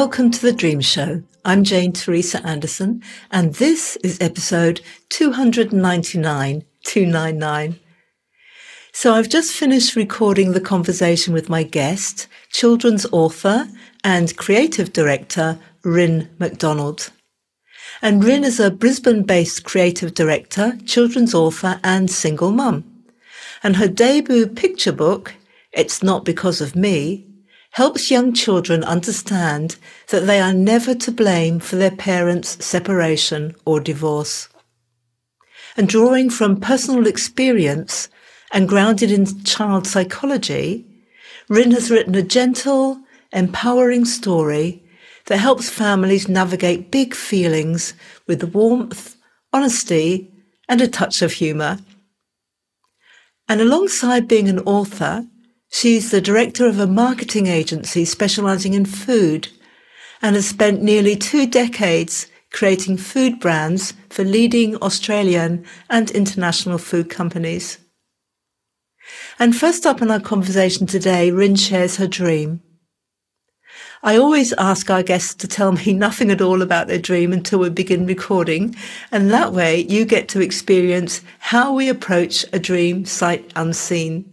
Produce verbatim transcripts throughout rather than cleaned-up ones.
Welcome to The Dream Show. I'm Jane Teresa Anderson, and this is episode two ninety-nine, two ninety-nine. So I've just finished recording the conversation with my guest, children's author and creative director, Ryn McDonald. And Ryn is a Brisbane-based creative director, children's author and single mum. And her debut picture book, It's Not Because of Me, helps young children understand that they are never to blame for their parents' separation or divorce. And drawing from personal experience and grounded in child psychology, Ryn has written a gentle, empowering story that helps families navigate big feelings with warmth, honesty, and a touch of humour. And alongside being an author, she's the director of a marketing agency specialising in food and has spent nearly two decades creating food brands for leading Australian and international food companies. And first up in our conversation today, Ryn shares her dream. I always ask our guests to tell me nothing at all about their dream until we begin recording, and that way you get to experience how we approach a dream sight unseen.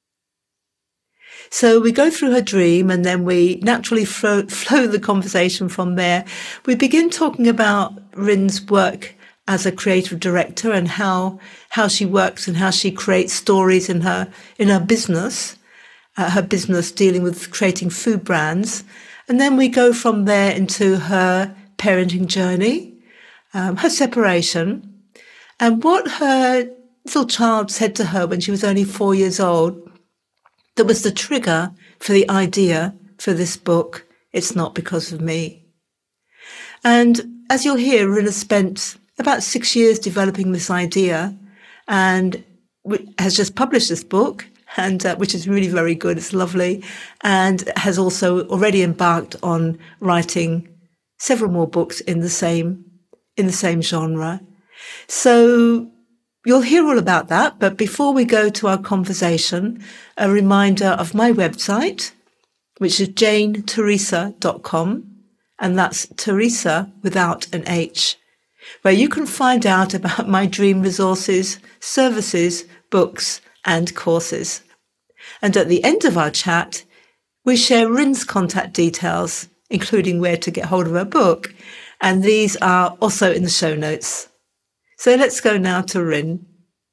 So we go through her dream and then we naturally flow, flow the conversation from there. We begin talking about Ryn's work as a creative director and how how she works and how she creates stories in her in her business, uh, her business dealing with creating food brands. And then we go from there into her parenting journey, um, her separation, and what her little child said to her when she was only four years old. That was the trigger for the idea for this book, It's Not Because of Me. And as you'll hear, Ryn has spent about six years developing this idea and has just published this book, and uh, which is really very good. It's lovely, and has also already embarked on writing several more books in the same in the same genre. So you'll hear all about that, but before we go to our conversation, a reminder of my website, which is jane teresa dot com, and that's Teresa without an H, where you can find out about my dream resources, services, books, and courses. And at the end of our chat, we share Ryn's contact details, including where to get hold of her book, and these are also in the show notes. So let's go now to Ryn.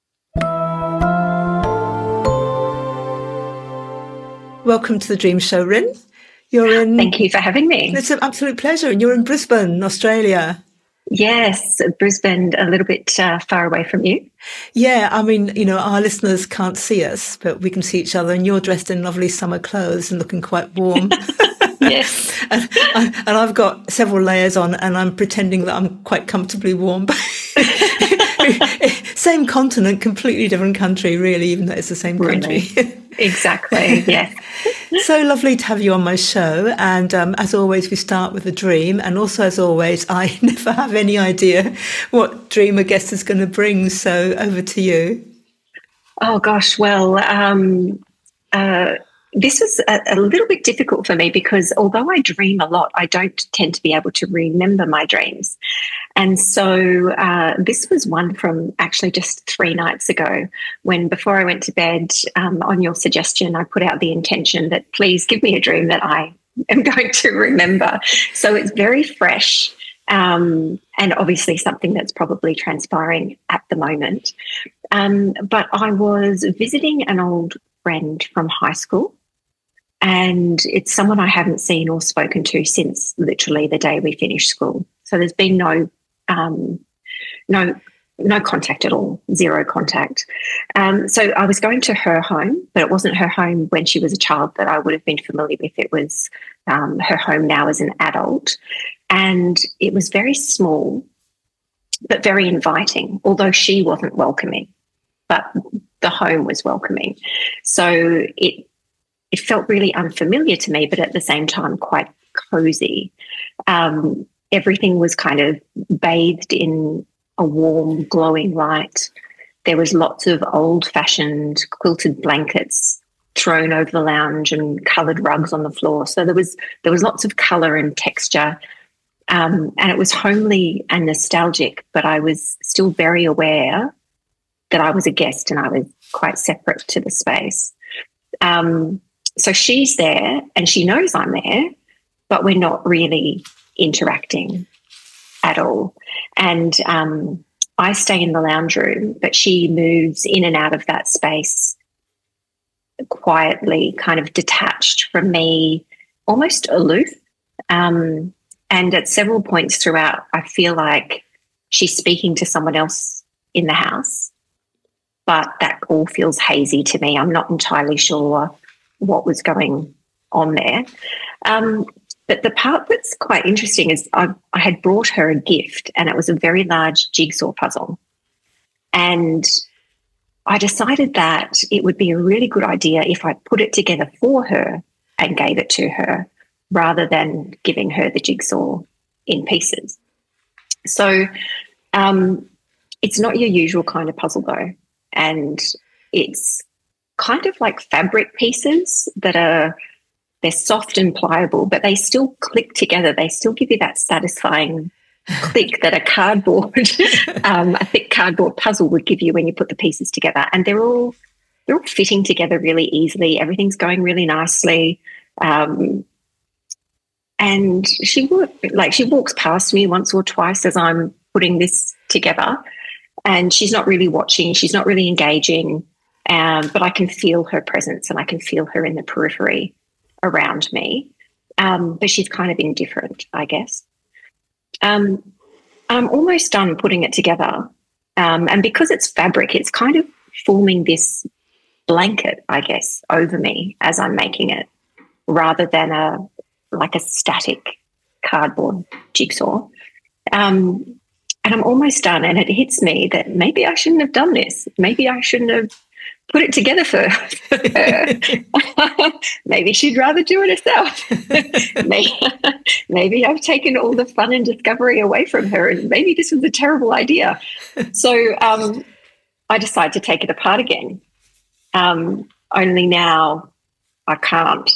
Welcome to the Dream Show, Ryn. You're in. Thank you for having me. It's an absolute pleasure. And you're in Brisbane, Australia. Yes, Brisbane, a little bit uh, far away from you. Yeah, I mean, you know, our listeners can't see us, but we can see each other. And you're dressed in lovely summer clothes and looking quite warm. Yes. and, I, and I've got several layers on and I'm pretending that I'm quite comfortably warm. Same continent, completely different country, really, even though it's the same country. Really? Exactly, yes. So lovely to have you on my show. And um, as always, we start with a dream. And also, as always, I never have any idea what dream a guest is going to bring. So over to you. Oh, gosh. Well, um, uh, this was a, a little bit difficult for me because although I dream a lot, I don't tend to be able to remember my dreams. And so uh, this was one from actually just three nights ago when before I went to bed, um, on your suggestion, I put out the intention that please give me a dream that I am going to remember. So it's very fresh um, and obviously something that's probably transpiring at the moment. Um, but I was visiting an old friend from high school. And it's someone I haven't seen or spoken to since literally the day we finished school. So there's been no, um, no, no contact at all, zero contact. Um, so I was going to her home, but it wasn't her home when she was a child that I would have been familiar with. It was um, her home now as an adult, and it was very small, but very inviting. Although she wasn't welcoming, but the home was welcoming. So it. It felt really unfamiliar to me, but at the same time quite cozy. Um, everything was kind of bathed in a warm, glowing light. There was lots of old-fashioned quilted blankets thrown over the lounge and coloured rugs on the floor. So there was there was lots of colour and texture, um, and it was homely and nostalgic. But I was still very aware that I was a guest and I was quite separate to the space. Um, so she's there and she knows I'm there, but we're not really interacting at all. And um, I stay in the lounge room, but she moves in and out of that space quietly, kind of detached from me, almost aloof. Um, and at several points throughout, I feel like she's speaking to someone else in the house, but that all feels hazy to me. I'm not entirely sure what was going on there. Um, but the part that's quite interesting is I, I had brought her a gift, and it was a very large jigsaw puzzle. And I decided that it would be a really good idea if I put it together for her and gave it to her rather than giving her the jigsaw in pieces. So um, it's not your usual kind of puzzle though. And it's kind of like fabric pieces that are, they're soft and pliable, but they still click together. They still give you that satisfying click that a cardboard, um, a thick cardboard puzzle would give you when you put the pieces together. And they're all they're all fitting together really easily. Everything's going really nicely. Um, and she would like she walks past me once or twice as I'm putting this together, and she's not really watching. She's not really engaging. Um, but I can feel her presence and I can feel her in the periphery around me. Um, but she's kind of indifferent, I guess. Um, I'm almost done putting it together. Um, and because it's fabric, it's kind of forming this blanket, I guess, over me as I'm making it, rather than a like a static cardboard jigsaw. Um, and I'm almost done, and it hits me that maybe I shouldn't have done this. Maybe I shouldn't have put it together for her. Maybe she'd rather do it herself. maybe, maybe I've taken all the fun and discovery away from her, and maybe this was a terrible idea. So um, I decide to take it apart again. Um, only now I can't,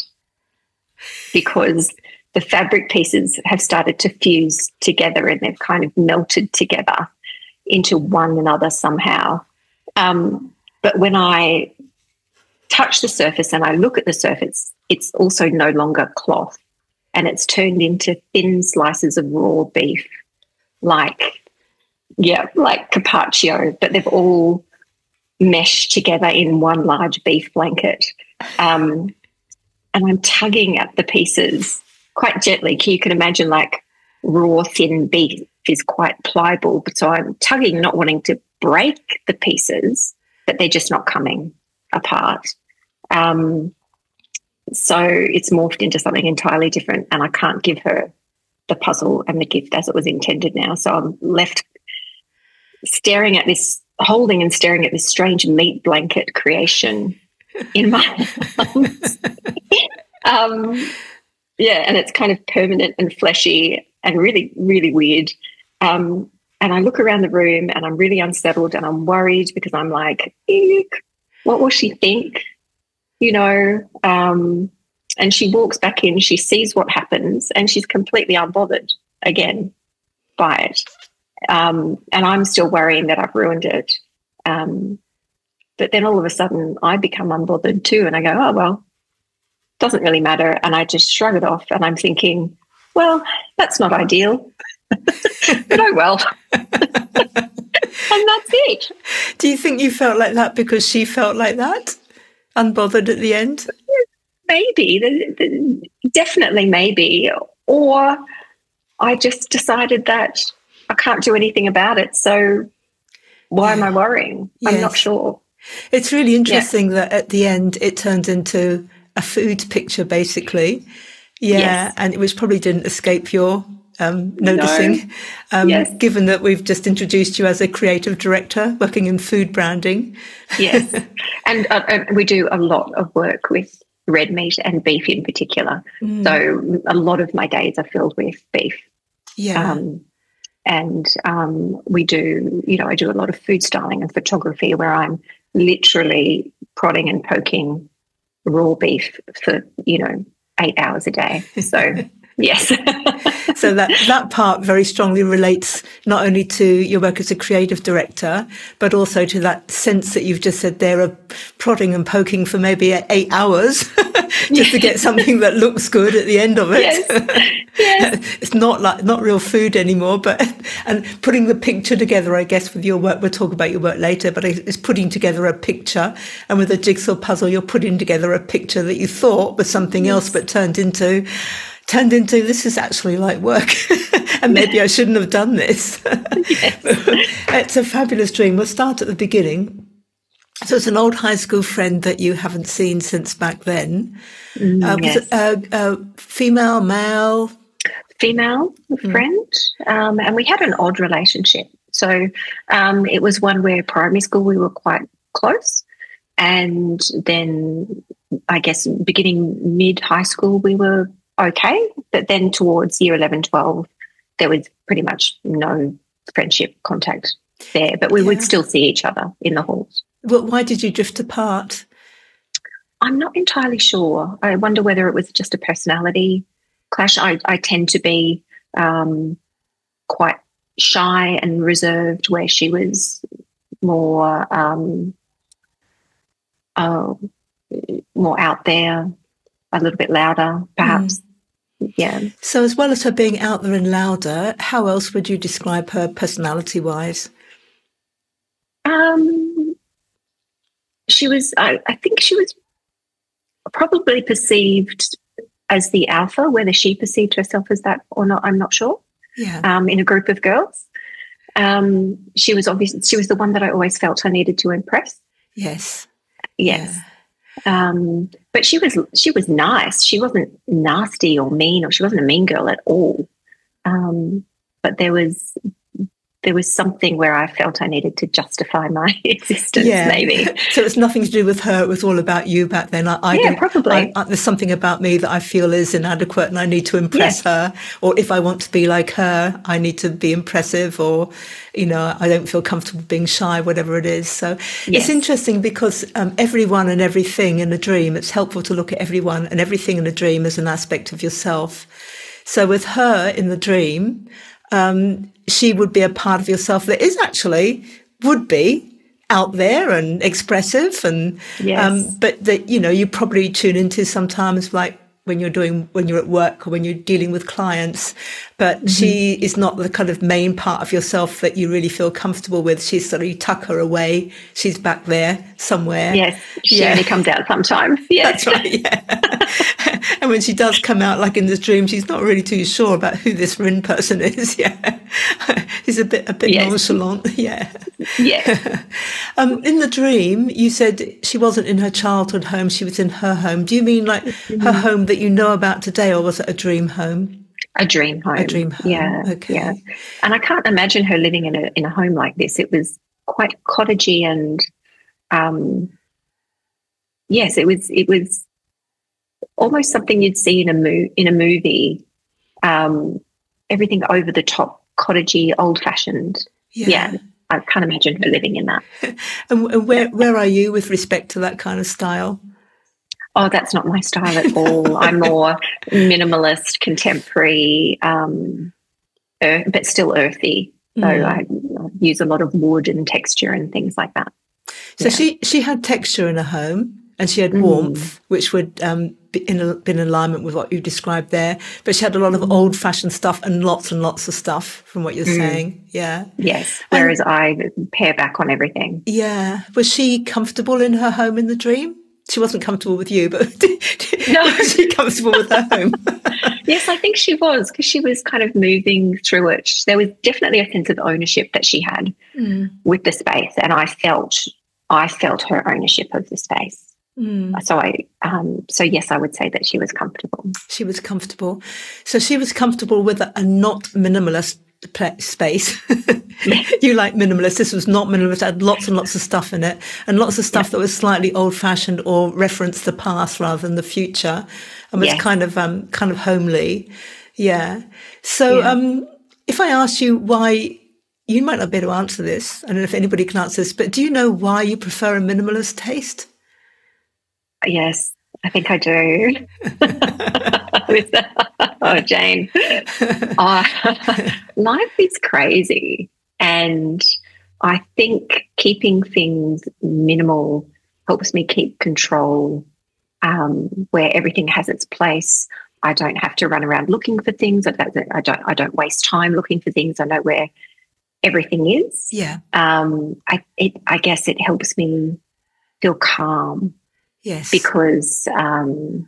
because the fabric pieces have started to fuse together and they've kind of melted together into one another somehow. Um, But when I touch the surface and I look at the surface, it's also no longer cloth, and it's turned into thin slices of raw beef, like, yeah, like carpaccio, but they've all meshed together in one large beef blanket. Um, and I'm tugging at the pieces quite gently. You can imagine like raw, thin beef is quite pliable, but so I'm tugging, not wanting to break the pieces, but they're just not coming apart. Um, so it's morphed into something entirely different, and I can't give her the puzzle and the gift as it was intended now. So I'm left staring at this, holding and staring at this strange meat blanket creation in my arms. um, yeah, and it's kind of permanent and fleshy and really, really weird. Um, And I look around the room and I'm really unsettled and I'm worried because I'm like, eek, what will she think? You know, um, and she walks back in, she sees what happens, and she's completely unbothered again by it. Um, and I'm still worrying that I've ruined it. Um, but then all of a sudden I become unbothered too, and I go, oh, well, doesn't really matter. And I just shrug it off, and I'm thinking, well, that's not ideal. But oh well. And that's it. Do you think you felt like that because she felt like that? Unbothered at the end? Maybe. The, the, definitely maybe. Or I just decided that I can't do anything about it, so why yeah. am I worrying? Yes. I'm not sure. It's really interesting yeah. that at the end it turned into a food picture, basically. Yeah, yes. And it was probably didn't escape your Um, noticing, no. um, yes. given that we've just introduced you as a creative director working in food branding. Yes, and, uh, and we do a lot of work with red meat and beef in particular. Mm. So a lot of my days are filled with beef. Yeah. Um, and um, we do, you know, I do a lot of food styling and photography where I'm literally prodding and poking raw beef for, you know, eight hours a day. So, yes. So that, that part very strongly relates not only to your work as a creative director, but also to that sense that you've just said there of prodding and poking for maybe eight hours just to get something that looks good at the end of it. Yes. Yes. It's not like not real food anymore, but and putting the picture together, I guess, with your work, we'll talk about your work later, but it's putting together a picture, and with a jigsaw puzzle, you're putting together a picture that you thought was something yes. else, but turned into turned into this is actually like work and maybe I shouldn't have done this. Yes. It's a fabulous dream. We'll start at the beginning. So it's an old high school friend that you haven't seen since back then. Mm, uh, yes. Was it a, a female, male? Female friend. Mm. Um, and we had an odd relationship. So um, it was one where primary school we were quite close. And then I guess beginning mid-high school we were okay, but then towards year eleven, twelve, there was pretty much no friendship contact there, but we yeah. would still see each other in the halls. Well, why did you drift apart? I'm not entirely sure. I wonder whether it was just a personality clash. I, I tend to be um, quite shy and reserved, where she was more um, uh, more out there, a little bit louder, perhaps. Mm. Yeah. So as well as her being out there and louder, how else would you describe her personality-wise? Um, she was, I, I think she was probably perceived as the alpha, whether she perceived herself as that or not, I'm not sure. Yeah. Um, in a group of girls. Um, she was obviously, she was the one that I always felt I needed to impress. Yes. Yes. Yeah. Um, but she was she was nice. She wasn't nasty or mean, or she wasn't a mean girl at all. Um, but there was there was something where I felt I needed to justify my existence, yeah. maybe. So it's nothing to do with her. It was all about you back then. I, I yeah, probably. I, I, there's something about me that I feel is inadequate and I need to impress yeah. her. Or if I want to be like her, I need to be impressive, or, you know, I don't feel comfortable being shy, whatever it is. So yes. It's interesting because um, everyone and everything in a dream, it's helpful to look at everyone and everything in a dream as an aspect of yourself. So with her in the dream, um, she would be a part of yourself that is actually, would be out there and expressive, and yes. um, but that, you know, you probably tune into sometimes, like when you're doing, when you're at work or when you're dealing with clients, but mm-hmm. she is not the kind of main part of yourself that you really feel comfortable with. She's sort of, you tuck her away. She's back there somewhere. Yes. She yeah. only comes out sometimes. Yes. That's right. Yeah. And when she does come out, like in this dream, she's not really too sure about who this Rin person is. Yeah. She's a bit, a bit yes. nonchalant. Yeah. Yeah. um, in the dream, you said she wasn't in her childhood home. She was in her home. Do you mean like mm-hmm. her home that you know about today, or was it a dream home? A dream home. A dream home. Yeah. Okay. Yeah. And I can't imagine her living in a in a home like this. It was quite cottagey, and um, yes, it was it was almost something you'd see in a mo- in a movie. Um, everything over the top, cottagey, old fashioned. Yeah. yeah. I can't imagine her living in that. And where where are you with respect to that kind of style? Oh, that's not my style at all. I'm more minimalist, contemporary, um, earth, but still earthy. So mm. I, I use a lot of wood and texture and things like that. So yeah. she she had texture in her home, and she had warmth, mm. which would um, be in, be in alignment with what you described there. But she had a lot of mm. old-fashioned stuff and lots and lots of stuff, from what you're mm. saying. Yeah. Yes. Whereas and, I pare back on everything. Yeah. Was she comfortable in her home in the dream? She wasn't comfortable with you, but no. Was she comfortable with her home? Yes, I think she was, because she was kind of moving through it. There was definitely a sense of ownership that she had mm. with the space, and I felt I felt her ownership of the space. Mm. So I, um, so yes, I would say that she was comfortable. She was comfortable. So she was comfortable with a, a not minimalist space. You like minimalist. This was not minimalist. It had lots and lots of stuff in it, and lots of stuff yeah. that was slightly old-fashioned or referenced the past rather than the future, and was yeah. kind of um, kind of homely. Yeah. So yeah. Um, if I asked you why, you might not be able to answer this. I don't know if anybody can answer this, but do you know why you prefer a minimalist taste? Yes. I think I do. Oh, Jane. Oh, life is crazy. And I think keeping things minimal helps me keep control, um, where everything has its place. I don't have to run around looking for things. I don't, I don't, I don't waste time looking for things. I know where everything is. Yeah. Um, I, it, I guess it helps me feel calm. Yes. Because, um,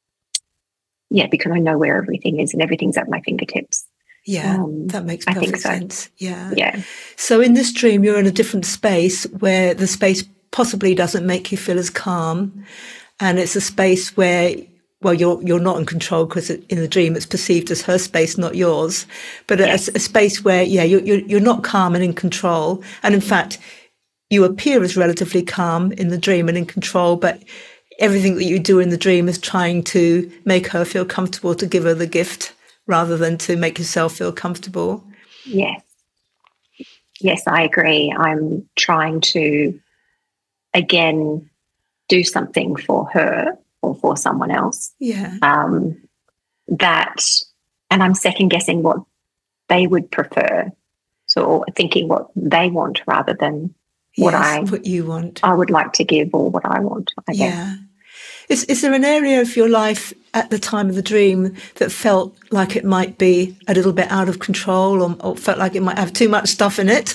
yeah, because I know where everything is and everything's at my fingertips. Yeah, um, that makes I perfect think so. sense. Yeah. Yeah. So in this dream, you're in a different space where the space possibly doesn't make you feel as calm. And it's a space where, well, you're you're not in control because in the dream it's perceived as her space, not yours. But yes. a, a space where, yeah, you're, you're you're not calm and in control. And in fact, you appear as relatively calm in the dream and in control, but everything that you do in the dream is trying to make her feel comfortable, to give her the gift rather than to make yourself feel comfortable. Yes. Yes, I agree. I'm trying to, again, do something for her or for someone else. Yeah. Um, that, and I'm second guessing what they would prefer. So thinking what they want rather than what yes, I what you want. I would like to give or what I want, I guess. Yeah. Is, is there an area of your life at the time of the dream that felt like it might be a little bit out of control or, or felt like it might have too much stuff in it?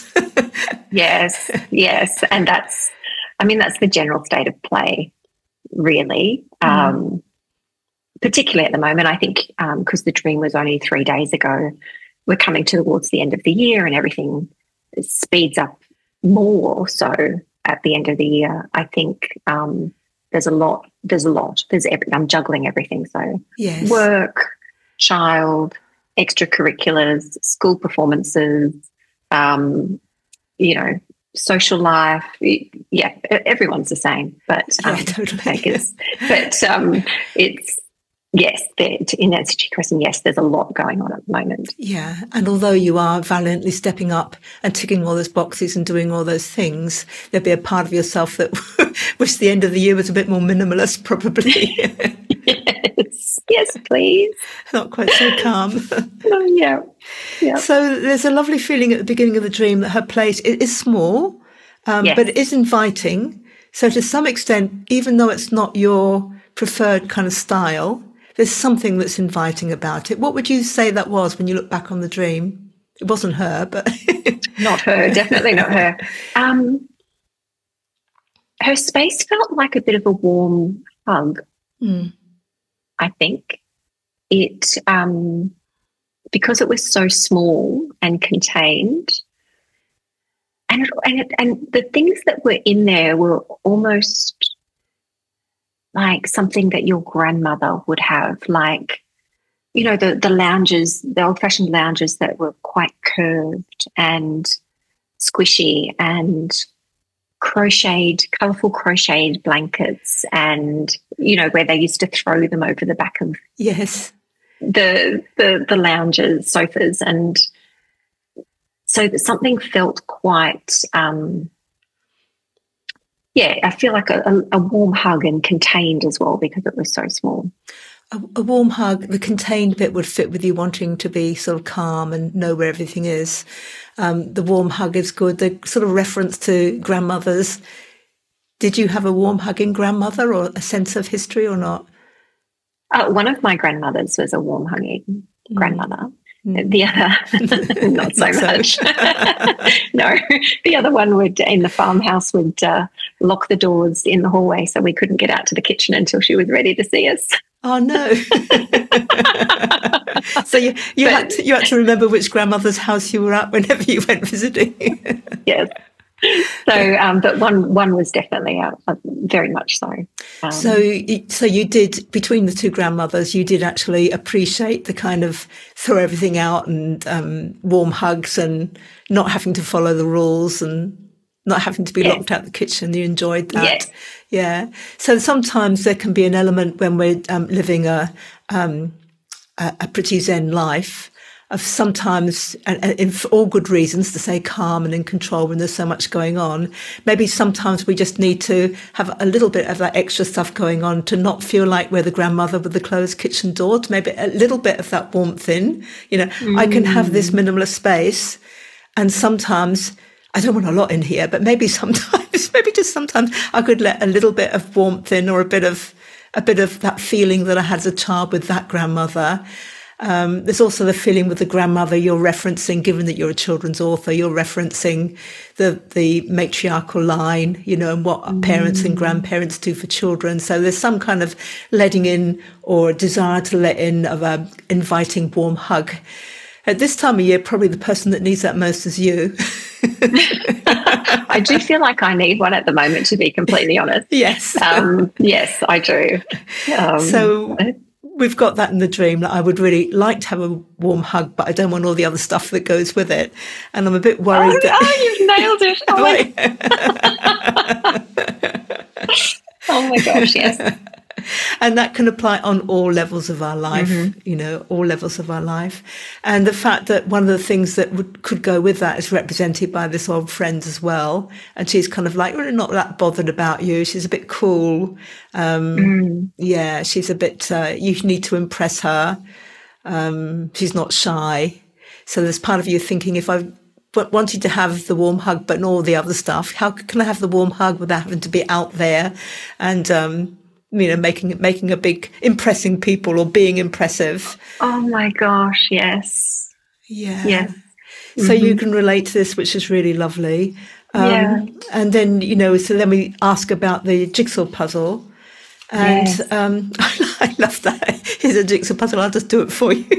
Yes, yes. And that's, I mean, that's the general state of play, really. Mm. Um, particularly at the moment, I think, because um, the dream was only three days ago, we're coming towards the end of the year and everything speeds up more so at the end of the year. I think um, there's a lot, there's a lot, there's every, I'm juggling everything. So yes. Work, child, extracurriculars, school performances, um, you know, social life. Yeah, everyone's the same, but um, yeah, totally. I guess, but um, it's, yes, in answer to your question, yes, there's a lot going on at the moment. Yeah, and although you are valiantly stepping up and ticking all those boxes and doing all those things, there'll be a part of yourself that wish the end of the year was a bit more minimalist, probably. Yes, yes, please. Not quite so calm. Oh, yeah, yeah. So there's a lovely feeling at the beginning of the dream that her place is small, um, yes. but it is inviting. So to some extent, even though it's not your preferred kind of style, there's something that's inviting about it. What would you say that was when you look back on the dream? It wasn't her, but... Not her, definitely not her. Um, her space felt like a bit of a warm hug, mm. I think. It, um, because it was so small and contained, and, it, and, it, and the things that were in there were almost... like something that your grandmother would have, like, you know, the, the lounges, the old-fashioned lounges that were quite curved and squishy and crocheted, colourful crocheted blankets and, you know, where they used to throw them over the back of yes the the, the lounges, sofas. And so that something felt quite... Um, yeah, I feel like a, a, a warm hug and contained as well because it was so small. A, a warm hug, the contained bit would fit with you wanting to be sort of calm and know where everything is. Um, the warm hug is good. The sort of reference to grandmothers. Did you have a warm hugging grandmother or a sense of history or not? Uh, one of my grandmothers was a warm hugging mm. grandmother. The other, not so not much. So. No, the other one would, in the farmhouse, would uh, lock the doors in the hallway so we couldn't get out to the kitchen until she was ready to see us. Oh no! So you you but, had to, you had to remember which grandmother's house you were at whenever you went visiting. Yes. So, um, but one one was definitely a, a very much so. Um, so, so you did, between the two grandmothers, you did actually appreciate the kind of throw everything out and um, warm hugs and not having to follow the rules and not having to be yes. locked out the kitchen. You enjoyed that, yes. Yeah. So sometimes there can be an element when we're um, living a, um, a a pretty zen life. of sometimes, and, and for all good reasons, to stay calm and in control when there's so much going on. Maybe sometimes we just need to have a little bit of that extra stuff going on to not feel like we're the grandmother with the closed kitchen door, to maybe a little bit of that warmth in. You know, mm. I can have this minimalist space, and sometimes I don't want a lot in here, but maybe sometimes, maybe just sometimes I could let a little bit of warmth in, or a bit of a bit of that feeling that I had as a child with that grandmother. Um, there's also the feeling with the grandmother you're referencing, given that you're a children's author, you're referencing the the matriarchal line, you know, and what mm. parents and grandparents do for children. So there's some kind of letting in, or desire to let in, of a inviting warm hug. At this time of year, probably the person that needs that most is you. I do feel like I need one at the moment, to be completely honest. Yes. Um, yes, I do. Um, so we've got that in the dream, that I would really like to have a warm hug, but I don't want all the other stuff that goes with it. And I'm a bit worried. Oh, that oh you've nailed it. Oh my, oh my gosh, yes. And that can apply on all levels of our life, mm-hmm. you know, all levels of our life. And the fact that one of the things that would, could go with that is represented by this old friend as well. And she's kind of like, really not that bothered about you. She's a bit cool. Um, mm. Yeah, she's a bit, uh, you need to impress her. Um, she's not shy. So there's part of you thinking, if I wanted to have the warm hug, but not all the other stuff, how can I have the warm hug without having to be out there and, um, you know, making making a big, impressing people, or being impressive. Oh my gosh, yes. Yeah. Yes. So mm-hmm. you can relate to this, which is really lovely. Um, yeah. And then, you know, so then we ask about the jigsaw puzzle. And yes. um, I love that. Here's a jigsaw puzzle. I'll just do it for you.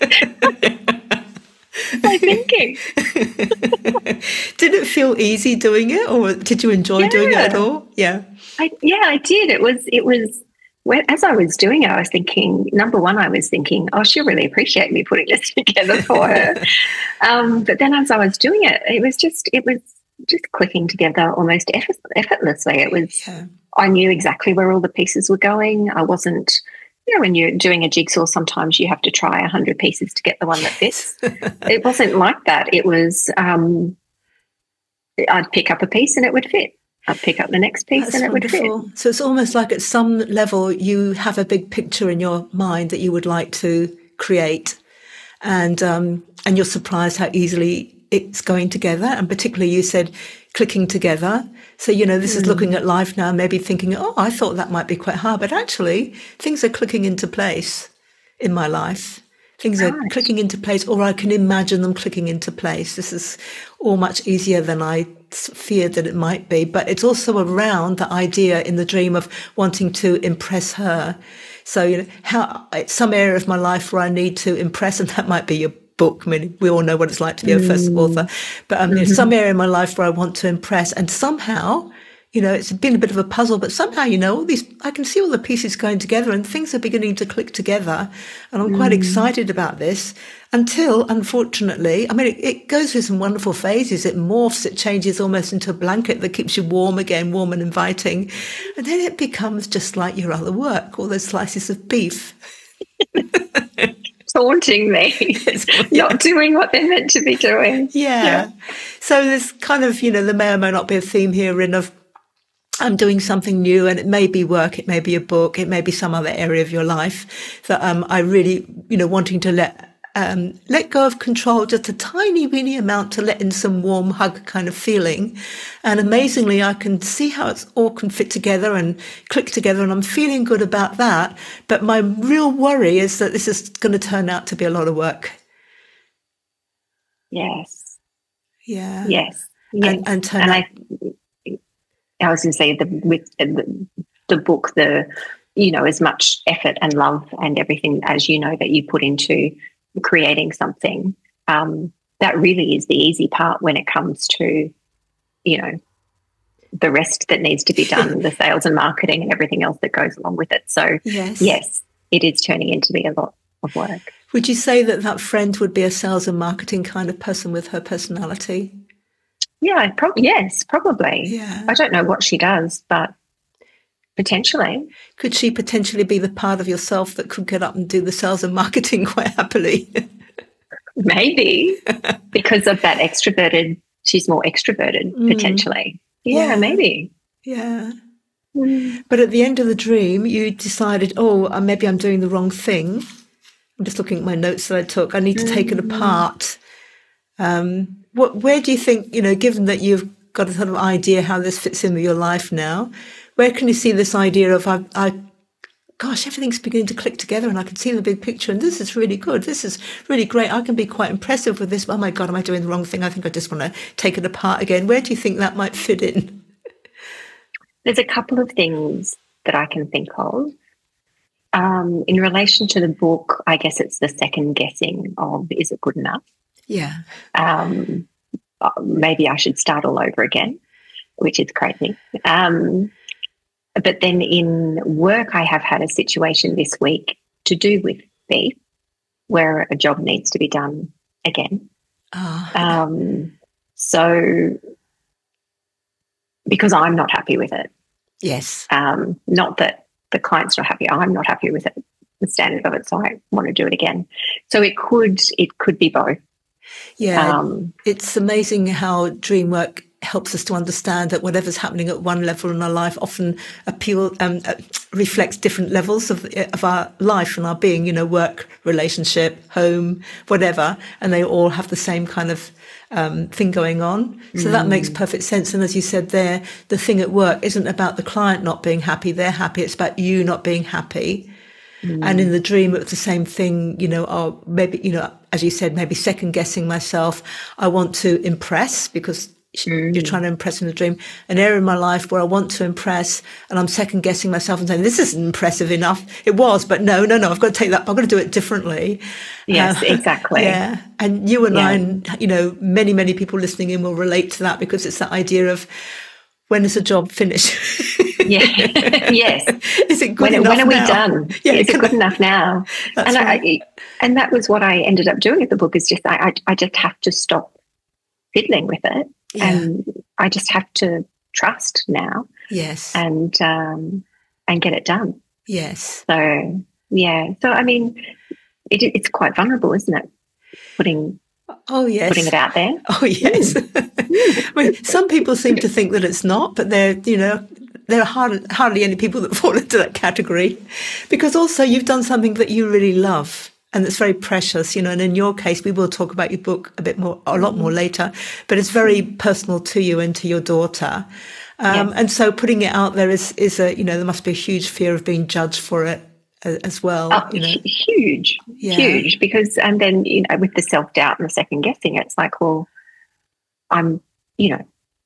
I'm thinking. Did it feel easy doing it, or did you enjoy yeah. doing it at all? Yeah. I, yeah, I did. It was, it was, when, as I was doing it, I was thinking, number one, I was thinking, oh, she'll really appreciate me putting this together for her. um, but then as I was doing it, it was just, it was just clicking together almost effort, effortlessly. It was, yeah. I knew exactly where all the pieces were going. I wasn't, you know, when you're doing a jigsaw, sometimes you have to try a hundred pieces to get the one that fits. It wasn't like that. It was, um, I'd pick up a piece and it would fit. I'd pick up the next piece That's and it wonderful. Would fit. So it's almost like at some level you have a big picture in your mind that you would like to create, and um, and you're surprised how easily it's going together. And particularly you said clicking together. So, you know, this mm. is looking at life now, maybe thinking, oh, I thought that might be quite hard. But actually, things are clicking into place in my life. Things right. are clicking into place, or I can imagine them clicking into place. This is all much easier than I feared that it might be. But it's also around the idea in the dream of wanting to impress her. So, you know, how it's some area of my life where I need to impress, and that might be your book. I mean, we all know what it's like to be a first mm. author. But um, mm-hmm. there's some area in my life where I want to impress, and somehow, you know, it's been a bit of a puzzle, but somehow, you know, all these, I can see all the pieces going together and things are beginning to click together. And I'm quite mm. excited about this until, unfortunately, I mean, it, it goes through some wonderful phases. It morphs, it changes almost into a blanket that keeps you warm again, warm and inviting. And then it becomes just like your other work, all those slices of beef. Taunting me, not doing what they're meant to be doing. Yeah. yeah. So there's kind of, you know, there may or may not be a theme here in of, I'm doing something new, and it may be work, it may be a book, it may be some other area of your life that um, I really, you know, wanting to let um, let go of control, just a tiny, weeny amount to let in some warm hug kind of feeling. And amazingly, I can see how it's all can fit together and click together, and I'm feeling good about that. But my real worry is that this is going to turn out to be a lot of work. Yes. Yeah. Yes. yes. And, and turn and out. I, I was going to say the with the, the book, the you know, as much effort and love and everything as you know that you put into creating something. Um, that really is the easy part when it comes to, you know, the rest that needs to be done, the sales and marketing and everything else that goes along with it. So yes, yes, it is turning into be a lot of work. Would you say that that friend would be a sales and marketing kind of person with her personality? Yeah, pro- yes, probably. Yeah. I don't know what she does, but potentially. Could she potentially be the part of yourself that could get up and do the sales and marketing quite happily? Maybe because of that extroverted, she's more extroverted mm. potentially. Yeah, yeah, maybe. Yeah. Mm. But at the end of the dream, you decided, oh, maybe I'm doing the wrong thing. I'm just looking at my notes that I took. I need to mm. take it apart. Um, what, where do you think, you know, given that you've got a sort of idea how this fits in with your life now, where can you see this idea of, I, I gosh, everything's beginning to click together and I can see the big picture and this is really good. This is really great. I can be quite impressive with this. Oh my God, am I doing the wrong thing? I think I just want to take it apart again. Where do you think that might fit in? There's a couple of things that I can think of. Um, in relation to the book, I guess it's the second guessing of, is it good enough? Yeah. Um, maybe I should start all over again, which is crazy. Um, But then in work, I have had a situation this week to do with beef where a job needs to be done again. Oh. Um, so because I'm not happy with it. Yes. Um, not that the client's not happy. I'm not happy with it, the standard of it. So I want to do it again. So it could, it could be both. Yeah. Um, it's amazing how dream work helps us to understand that whatever's happening at one level in our life often appeal um, uh, reflects different levels of of our life and our being, you know, work, relationship, home, whatever, and they all have the same kind of um, thing going on. So mm. that makes perfect sense. And as you said there, the thing at work isn't about the client not being happy, they're happy, it's about you not being happy. Mm. And in the dream, it was the same thing, you know, or maybe, you know, as you said, maybe second guessing myself. I want to impress because Mm. you're trying to impress in the dream, an area in my life where I want to impress and I'm second guessing myself and saying, this isn't impressive enough. It was, but no, no, no, I've got to take that, I've got to do it differently. Yes, uh, exactly. Yeah. And you and yeah. I, and, you know, many, many people listening in will relate to that because it's that idea of when is a job finished? Yeah. Yes. Is it good when, enough when are we now? done? Yeah, is it good I, enough now? That's and right. I, and that was what I ended up doing with the book is just, I, I, I just have to stop fiddling with it. Yeah. And I just have to trust now. Yes. And um, and get it done. Yes. So, yeah. So, I mean, it, it's quite vulnerable, isn't it? Putting oh yes, putting it out there. Oh, yes. I mean, some people seem to think that it's not, but they're, you know, there are hardly, hardly any people that fall into that category because also you've done something that you really love. And it's very precious, you know, and in your case, we will talk about your book a bit more, a lot more later, but it's very personal to you and to your daughter. Um, yes. And so putting it out there is, is a, you know, there must be a huge fear of being judged for it as well. Oh, you know? Huge, yeah. huge, because, and then, you know, with the self-doubt and the second guessing, it's like, well, I'm, you know,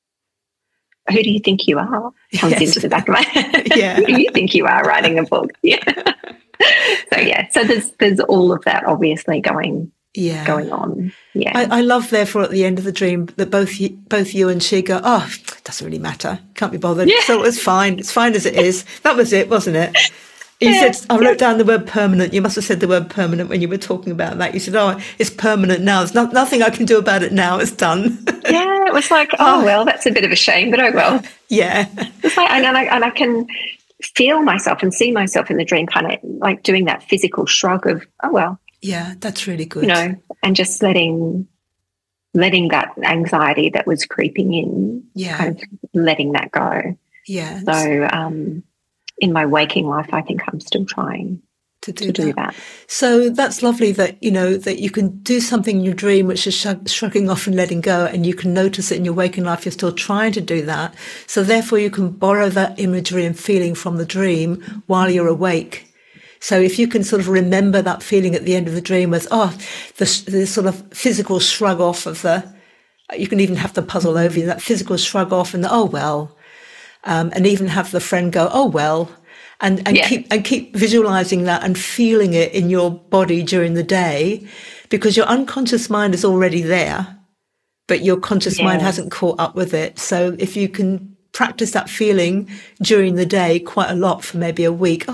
who do you think you are? Comes yes. into the back of my head. Yeah. Who do you think you are writing a book? Yeah. So yeah, so there's there's all of that obviously going yeah. going on. Yeah, I, I love therefore at the end of the dream that both you, both you and she go, oh, it doesn't really matter, can't be bothered. Yeah. So it's fine, it's fine as it is. That was it, wasn't it? You yeah. said I wrote yeah. down the word permanent. You must have said the word permanent when you were talking about that. You said, oh, it's permanent now. There's not, nothing I can do about it now. It's done. Yeah, it was like, oh well, that's a bit of a shame, but oh well. Yeah, it's like, and, and I and I can feel myself and see myself in the dream kind of like doing that physical shrug of, oh, well. Yeah, that's really good. You know, and just letting letting that anxiety that was creeping in, yeah. kind of letting that go. Yeah. So um, in my waking life, I think I'm still trying to do, to that. do that. So that's lovely that, you know, that you can do something in your dream which is shrug- shrugging off and letting go, and you can notice that in your waking life you're still trying to do that. So therefore you can borrow that imagery and feeling from the dream while you're awake. So if you can sort of remember that feeling at the end of the dream as, oh, the, the sort of physical shrug off of the, you can even have the puzzle over you, that physical shrug off and the, oh, well, um, and even have the friend go, oh, well, and, and yeah. keep and keep visualizing that and feeling it in your body during the day, because your unconscious mind is already there, but your conscious yeah. mind hasn't caught up with it. So if you can practice that feeling during the day quite a lot for maybe a week, oh,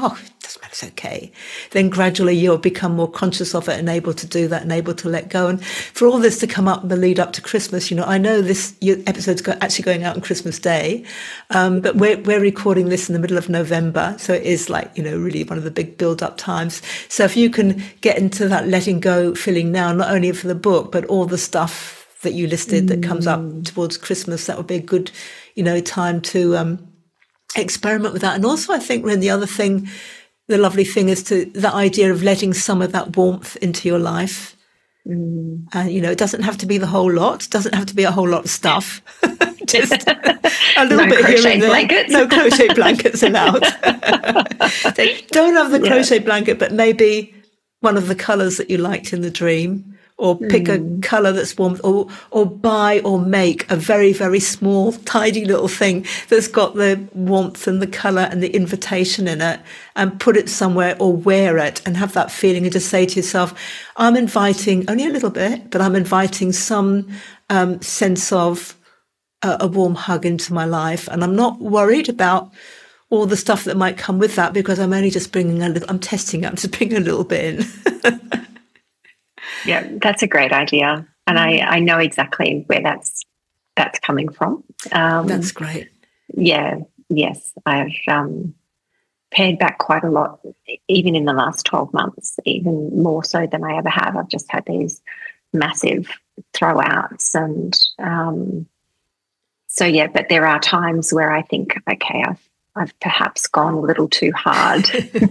doesn't matter, it's okay. Then gradually you'll become more conscious of it and able to do that and able to let go. And for all this to come up in the lead up to Christmas, you know, I know this episode's actually going out on Christmas Day, um, but we're, we're recording this in the middle of November. So it is like, you know, really one of the big build up times. So if you can get into that letting go feeling now, not only for the book, but all the stuff that you listed mm. that comes up towards Christmas, that would be a good, you know, time to um, experiment with that. And also I think, Rin, the other thing, the lovely thing is to the idea of letting some of that warmth into your life. Mm. And, you know, it doesn't have to be the whole lot. It doesn't have to be a whole lot of stuff. Just a little no bit here and there. Blankets. No crochet blankets allowed. They don't have the yeah. crochet blanket, but maybe one of the colours that you liked in the dream. Or pick mm. a colour that's warm, or or buy or make a very, very small, tidy little thing that's got the warmth and the colour and the invitation in it, and put it somewhere or wear it and have that feeling and just say to yourself, I'm inviting, only a little bit, but I'm inviting some um, sense of a, a warm hug into my life. And I'm not worried about all the stuff that might come with that, because I'm only just bringing a little, I'm testing it, I'm just bringing a little bit in. Yeah, that's a great idea. And I, I know exactly where that's that's coming from. Um, that's great. Yeah, yes. I've um, pared back quite a lot, even in the last twelve months, even more so than I ever have. I've just had these massive throwouts. And um, so, yeah, but there are times where I think, okay, I've I've perhaps gone a little too hard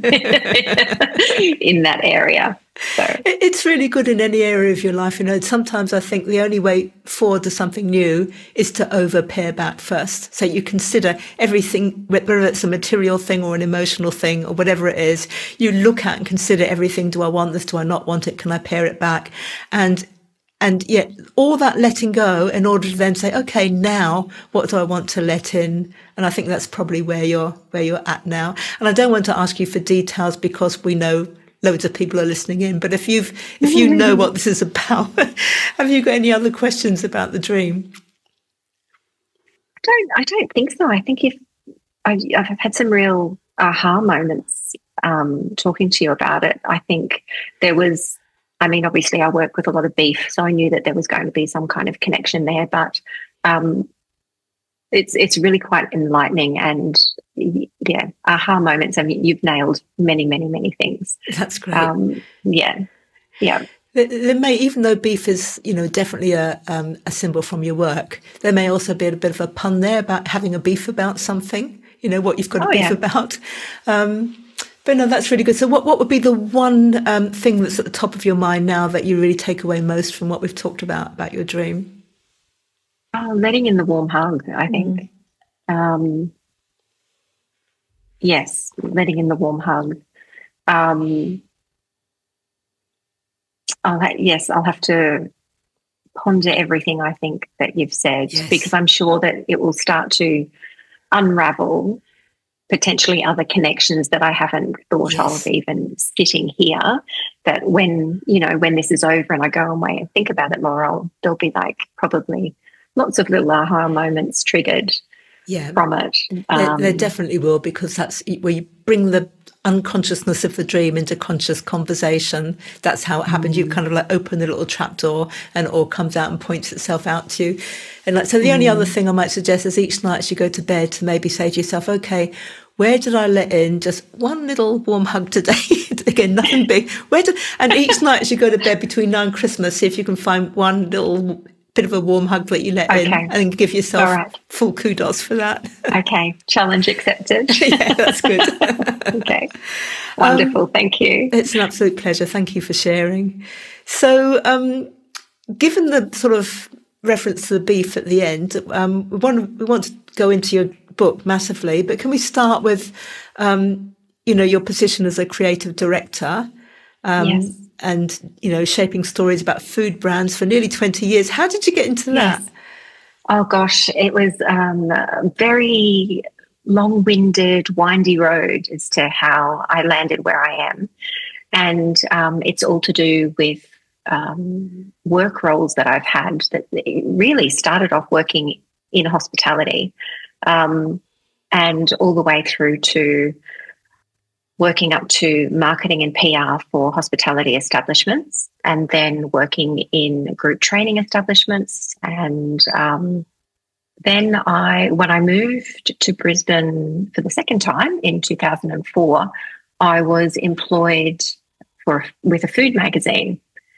in that area. So it's really good in any area of your life. You know, sometimes I think the only way forward to something new is to over pare back first. So you consider everything, whether it's a material thing or an emotional thing or whatever it is, you look at and consider everything. Do I want this? Do I not want it? Can I pare it back? And And yet all that letting go in order to then say, okay, now what do I want to let in? And I think that's probably where you're, where you're at now. And I don't want to ask you for details because we know loads of people are listening in, but if you've, if you know what this is about, have you got any other questions about the dream? I don't, I don't think so. I think if I, I've had some real aha moments um, talking to you about it. I think there was, I mean, obviously I work with a lot of beef, so I knew that there was going to be some kind of connection there, but um, it's it's really quite enlightening and, yeah, aha moments. I mean, you've nailed many, many, many things. That's great. Um, yeah, yeah. There, there may, even though beef is, you know, definitely a um, a symbol from your work, there may also be a bit of a pun there about having a beef about something, you know, what you've got a oh, beef yeah. about. Um But no, that's really good. So what, what would be the one um, thing that's at the top of your mind now that you really take away most from what we've talked about, about your dream? Oh, letting in the warm hug, I think. Mm. Um, yes, letting in the warm hug. Um, I'll ha- yes, I'll have to ponder everything I think that you've said, yes. because I'm sure that it will start to unravel potentially other connections that I haven't thought yes. of even sitting here, that when, you know, when this is over and I go away and think about it more, I'll, there'll be like probably lots of little aha moments triggered yeah. from it. Um, there, there definitely will, because that's where you bring the unconsciousness of the dream into conscious conversation. That's how it happens. Mm. You kind of like open the little trapdoor and it all comes out and points itself out to you. And like, so the mm. only other thing I might suggest is each night as you go to bed to maybe say to yourself, okay, where did I let in just one little warm hug today? Again, nothing big. Where did, and each night as you go to bed between now and Christmas, see if you can find one little bit of a warm hug that you let okay. in, and give yourself right. full kudos for that. Okay, challenge accepted. Yeah, that's good. Okay, wonderful. Um, Thank you. It's an absolute pleasure. Thank you for sharing. So, um, given the sort of reference to the beef at the end, um, we want we want to go into your book massively, but can we start with, um, you know, your position as a creative director? Um, yes. And, you know, shaping stories about food brands for nearly twenty years. How did you get into that? Yes. Oh, gosh, it was um, a very long-winded, windy road as to how I landed where I am. And um, it's all to do with um, work roles that I've had that really started off working in hospitality um, and all the way through to working up to marketing and P R for hospitality establishments, and then working in group training establishments. And um, then I, when I moved to Brisbane for the second time in two thousand four, I was employed for with a food magazine.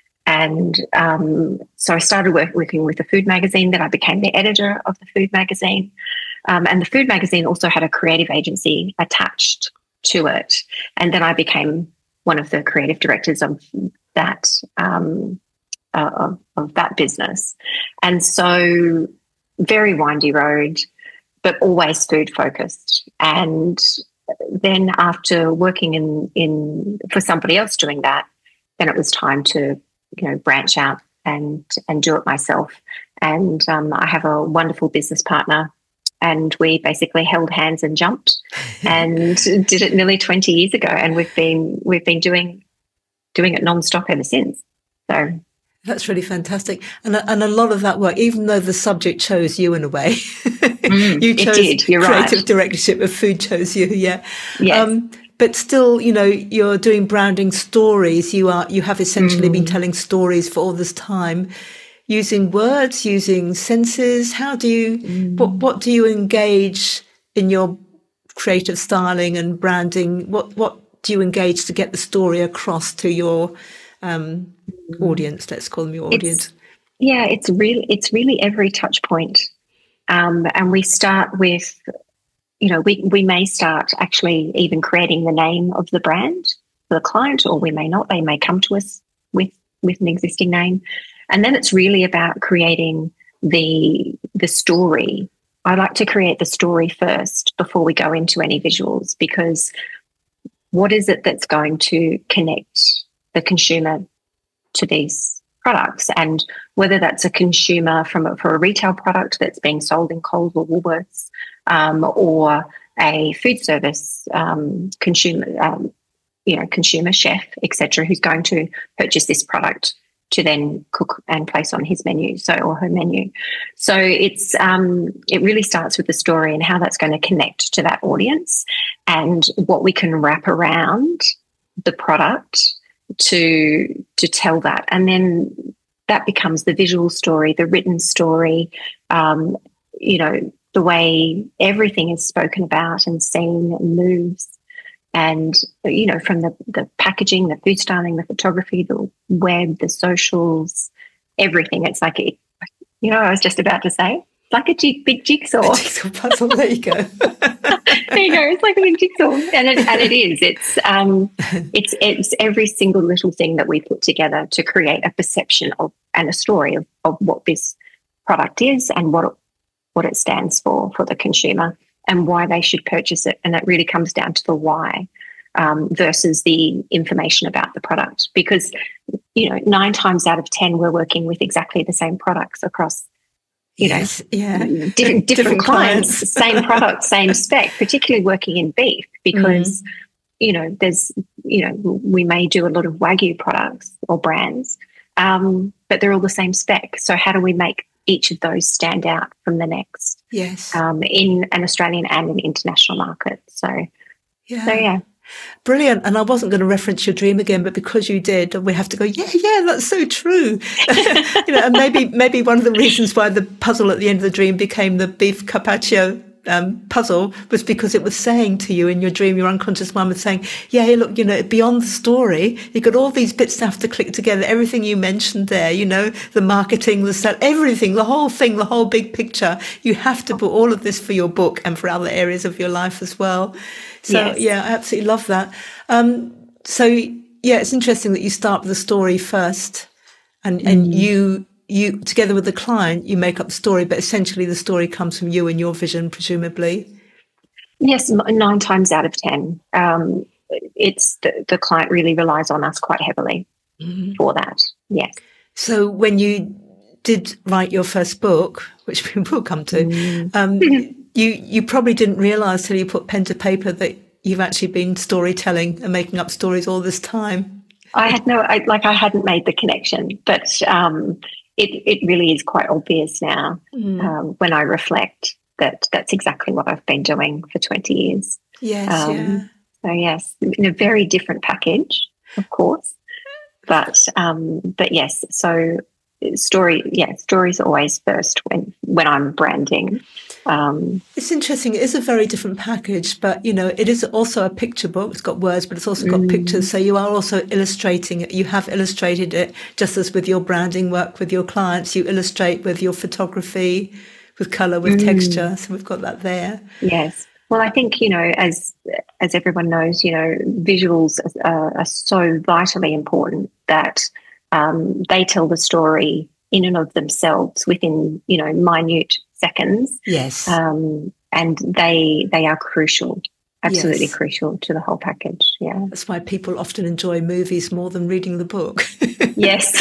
And um, so I started work, working with the food magazine. Then I became the editor of the food magazine. Um, and the food magazine also had a creative agency attached to it. And then I became one of the creative directors of that um, uh, of, of that business. And so very windy road, but always food focused. And then after working in, in for somebody else doing that, then it was time to, you know, branch out and and do it myself. And um, I have a wonderful business partner, and we basically held hands and jumped and did it nearly twenty years ago. And we've been we've been doing doing it nonstop ever since. So that's really fantastic. And a, and a lot of that work, even though the subject chose you in a way, mm, you chose it did. You're creative right. directorship of food chose you. Yeah. Yes. Um, but still, you know, you're doing branding stories. You are, you have essentially mm. been telling stories for all this time, using words, using senses. How do you, mm. what, what do you engage in your creative styling and branding? What, what do you engage to get the story across to your um, audience? Let's call them your audience. It's, yeah, it's really, it's really every touch point. Um, and we start with, you know, we, we may start actually even creating the name of the brand for the client, or we may not. They may come to us with, with an existing name. And then it's really about creating the the story. I like to create the story first before we go into any visuals, because what is it that's going to connect the consumer to these products? And whether that's a consumer from a, for a retail product that's being sold in Coles or Woolworths, um, or a food service um, consumer, um, you know, consumer chef, et cetera, who's going to purchase this product to then cook and place on his menu, so or her menu. So it's um, it really starts with the story and how that's going to connect to that audience, and what we can wrap around the product to to tell that, and then that becomes the visual story, the written story. Um, you know, the way everything is spoken about and seen and moves. And, you know, from the, the packaging, the food styling, the photography, the web, the socials, everything. It's like, it, you know, I was just about to say, it's like a jig, big jigsaw. A jigsaw puzzle, there you go. There you go, it's like a big jigsaw. And it, and it is. It's, um, it's, it's every single little thing that we put together to create a perception of and a story of, of what this product is and what it, what it stands for for the consumer, and why they should purchase it. And that really comes down to the why um, versus the information about the product. Because, you know, nine times out of ten, we're working with exactly the same products across, you yes, know, yeah. different, different, different clients, clients. Same product, same spec, particularly working in beef, because, mm. you know, there's, you know, we may do a lot of Wagyu products or brands, um, but they're all the same spec. So how do we make each of those stand out from the next? Yes. Um, in an Australian and an international market. So, yeah. So, yeah. Brilliant. And I wasn't going to reference your dream again, but because you did, we have to go, yeah, yeah, that's so true. You know, and maybe maybe one of the reasons why the puzzle at the end of the dream became the beef carpaccio um, puzzle was because it was saying to you in your dream, your unconscious mind was saying, yeah, hey, look, you know, beyond the story, you've got all these bits that have to click together. Everything you mentioned there, you know, the marketing, the sell, everything, the whole thing, the whole big picture. You have to put all of this for your book and for other areas of your life as well. So, yes. yeah, I absolutely love that. Um, so, yeah, it's interesting that you start with the story first, and, mm. and you, you together with the client, you make up the story, but essentially the story comes from you and your vision, presumably. Yes, nine times out of ten, um, it's the, the client really relies on us quite heavily mm. for that. Yes. So when you did write your first book, which we will come to, mm. um, you you probably didn't realise till you put pen to paper that you've actually been storytelling and making up stories all this time. I had no, I, like I hadn't made the connection, but um, it it really is quite obvious now mm. um, when I reflect that that's exactly what I've been doing for twenty years. Yes, um, yeah. So yes, in a very different package, of course. But um, but yes, so story, yeah, story's always first when when I'm branding. Um, it's interesting. It is a very different package, but you know, it is also a picture book. It's got words, but it's also got mm. pictures. So you are also illustrating it. You have illustrated it, just as with your branding work with your clients. You illustrate with your photography, with colour, with mm. texture. So we've got that there. Yes. Well, I think, you know, as as everyone knows, you know, visuals are, are so vitally important that um, they tell the story in and of themselves within, you know, minute seconds. Yes. Um, and they they are crucial, absolutely yes. crucial to the whole package. Yeah. That's why people often enjoy movies more than reading the book. Yes.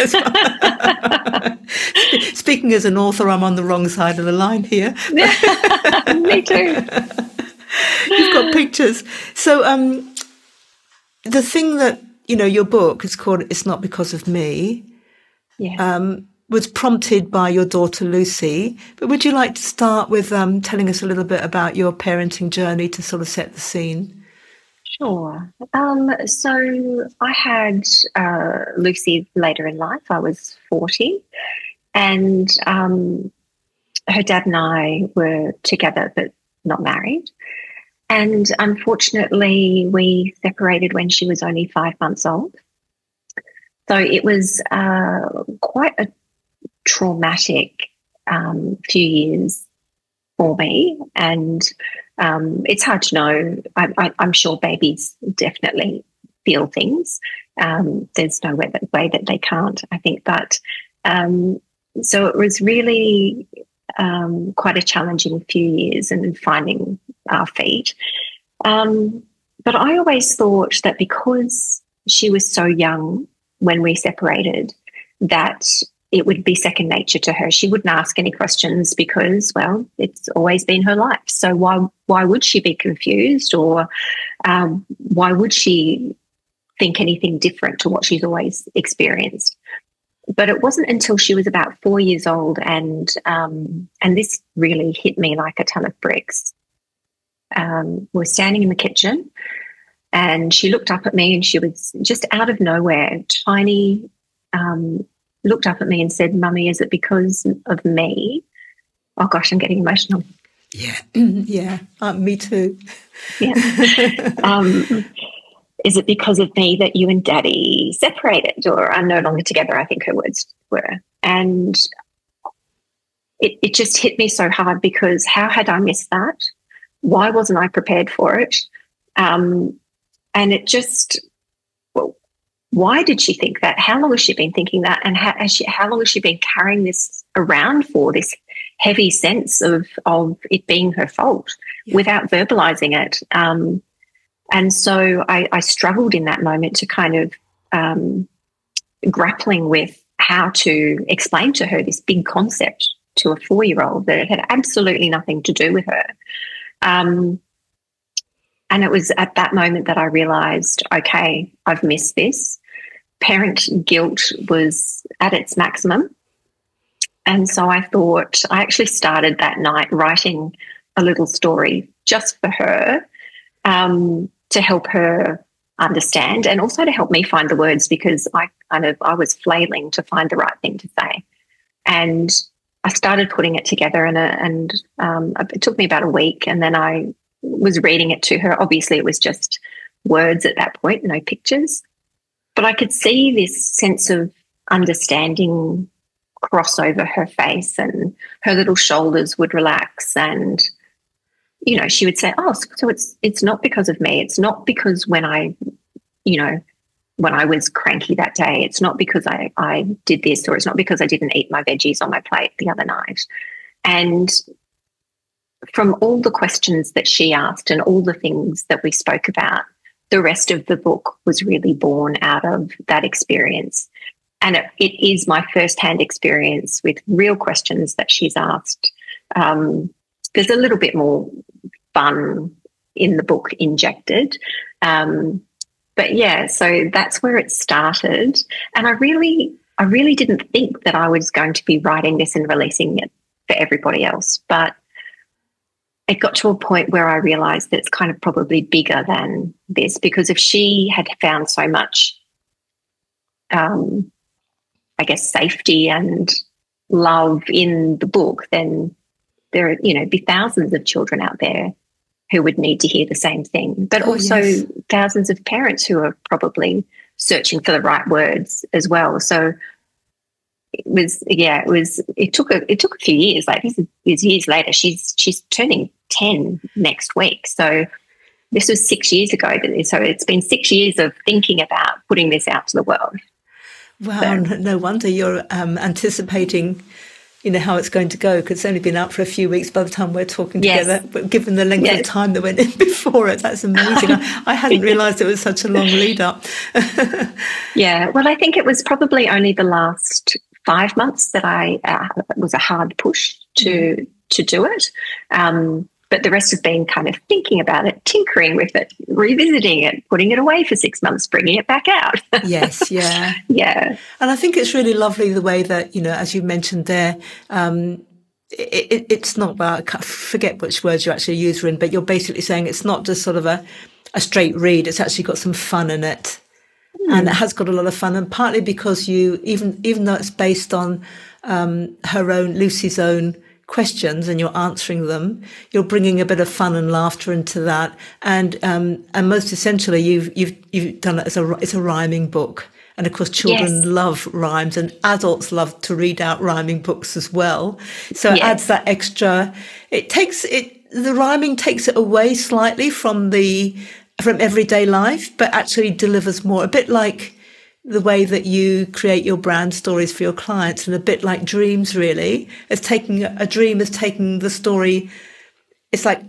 Speaking as an author, I'm on the wrong side of the line here. Me too. You've got pictures. So um, the thing that, you know, your book is called It's Not Because of Me, yes. um, was prompted by your daughter, Lucy. But would you like to start with um, telling us a little bit about your parenting journey to sort of set the scene? Sure. Um, so I had uh, Lucy later in life. I was forty. And um, her dad and I were together but not married. And unfortunately, we separated when she was only five months old. So it was uh, quite a traumatic um, few years for me. And um, it's hard to know. I, I, I'm sure babies definitely feel things. Um, there's no way that, way that they can't, I think. But um, so it was really um, quite a challenging few years and finding our feet. Um, but I always thought that because she was so young when we separated, that it would be second nature to her. She wouldn't ask any questions because, well, it's always been her life. So why why would she be confused, or um, why would she think anything different to what she's always experienced? But it wasn't until she was about four years old, and um, and this really hit me like a ton of bricks. Um, we were standing in the kitchen, and she looked up at me, and she was just out of nowhere, tiny, um, looked up at me and said, "Mummy, is it because of me?" Oh gosh, I'm getting emotional. Yeah, yeah, uh, me too. Yeah. um, is it because of me that you and Daddy separated or are no longer together? I think her words were. And it, it just hit me so hard, because how had I missed that? Why wasn't I prepared for it? Um, and it just, well, why did she think that? How long has she been thinking that? And how, has she, how long has she been carrying this around for, this heavy sense of, of it being her fault, yeah, without verbalizing it? Um, and so I, I struggled in that moment to kind of um, grappling with how to explain to her this big concept to a four-year-old that it had absolutely nothing to do with her. Um, and it was at that moment that I realised, okay, I've missed this. Parent guilt was at its maximum. And so I thought, I actually started that night writing a little story just for her, um, to help her understand, and also to help me find the words, because I kind of, I was flailing to find the right thing to say. And I started putting it together, and, and um, it took me about a week, and then I was reading it to her. Obviously, it was just words at that point, no pictures. But I could see this sense of understanding cross over her face, and her little shoulders would relax, and, you know, she would say, oh, so it's it's not because of me. It's not because when I, you know, when I was cranky that day, it's not because I, I did this, or it's not because I didn't eat my veggies on my plate the other night. And from all the questions that she asked and all the things that we spoke about, the rest of the book was really born out of that experience. And it, it is my firsthand experience with real questions that she's asked. Um, there's a little bit more fun in the book injected. Um, but yeah, so that's where it started. And I really, I really didn't think that I was going to be writing this and releasing it for everybody else. But it got to a point where I realized that it's kind of probably bigger than this, because if she had found so much, um, I guess, safety and love in the book, then there are, you know, be thousands of children out there who would need to hear the same thing, but Oh, also yes. thousands of parents who are probably searching for the right words as well. So it was, yeah, it was, it took a, it took a few years. Like this is years later. She's, she's turning ten next week. So this was six years ago. So it's been six years of thinking about putting this out to the world. Wow, So, no no wonder you're um, anticipating, you know, how it's going to go, because it's only been out for a few weeks by the time we're talking yes. together. But given the length Yes. of time that went in before it, that's amazing. I, I hadn't realised it was such a long lead up. Yeah, well, I think it was probably only the last five months that I uh, it was a hard push to mm. to do it. Um, but the rest has been kind of thinking about it, tinkering with it, revisiting it, putting it away for six months, bringing it back out. Yes, yeah. Yeah. And I think it's really lovely the way that, you know, as you mentioned there, um, it, it, it's not, well, I forget which words you actually use, Rin, but you're basically saying it's not just sort of a, a straight read. It's actually got some fun in it. Mm. And it has got a lot of fun. And partly because you, even even though it's based on um, her own, Lucy's own questions, and you're answering them, you're bringing a bit of fun and laughter into that. And um, and most essentially, you've you've you've done it as a it's a rhyming book. And of course, children yes. love rhymes, and adults love to read out rhyming books as well. So yes. it adds that extra. It takes it. The rhyming takes it away slightly from the from everyday life, but actually delivers more. A bit like the way that you create your brand stories for your clients, and a bit like dreams, really. It's taking a dream is taking the story. It's like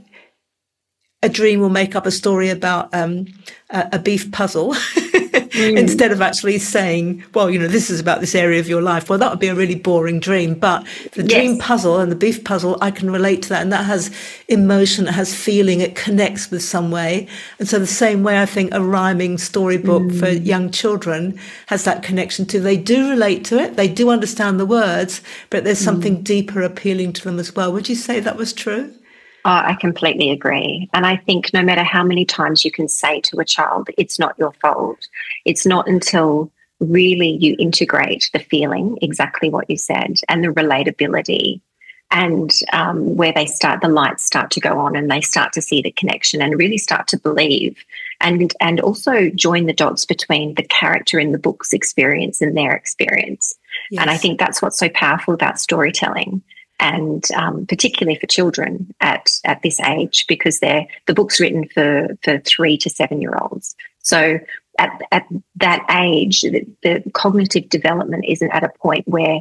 a dream will make up a story about um, a, a beef puzzle mm. instead of actually saying, well, you know, this is about this area of your life. Well, that would be a really boring dream. But the yes. dream puzzle and the beef puzzle, I can relate to that. And that has emotion, it has feeling, it connects with some way. And so the same way I think a rhyming storybook mm. for young children has that connection too. They do relate to it. They do understand the words, but there's something mm. deeper appealing to them as well. Would you say that was true? Oh, I completely agree. And I think no matter how many times you can say to a child, it's not your fault, it's not until really you integrate the feeling, exactly what you said, and the relatability, and um, where they start, the lights start to go on and they start to see the connection and really start to believe, and, and also join the dots between the character in the book's experience and their experience. Yes. And I think that's what's so powerful about storytelling. And um, particularly for children at, at this age, because they're the book's written for, for three to seven year olds. So at, at that age, the, the cognitive development isn't at a point where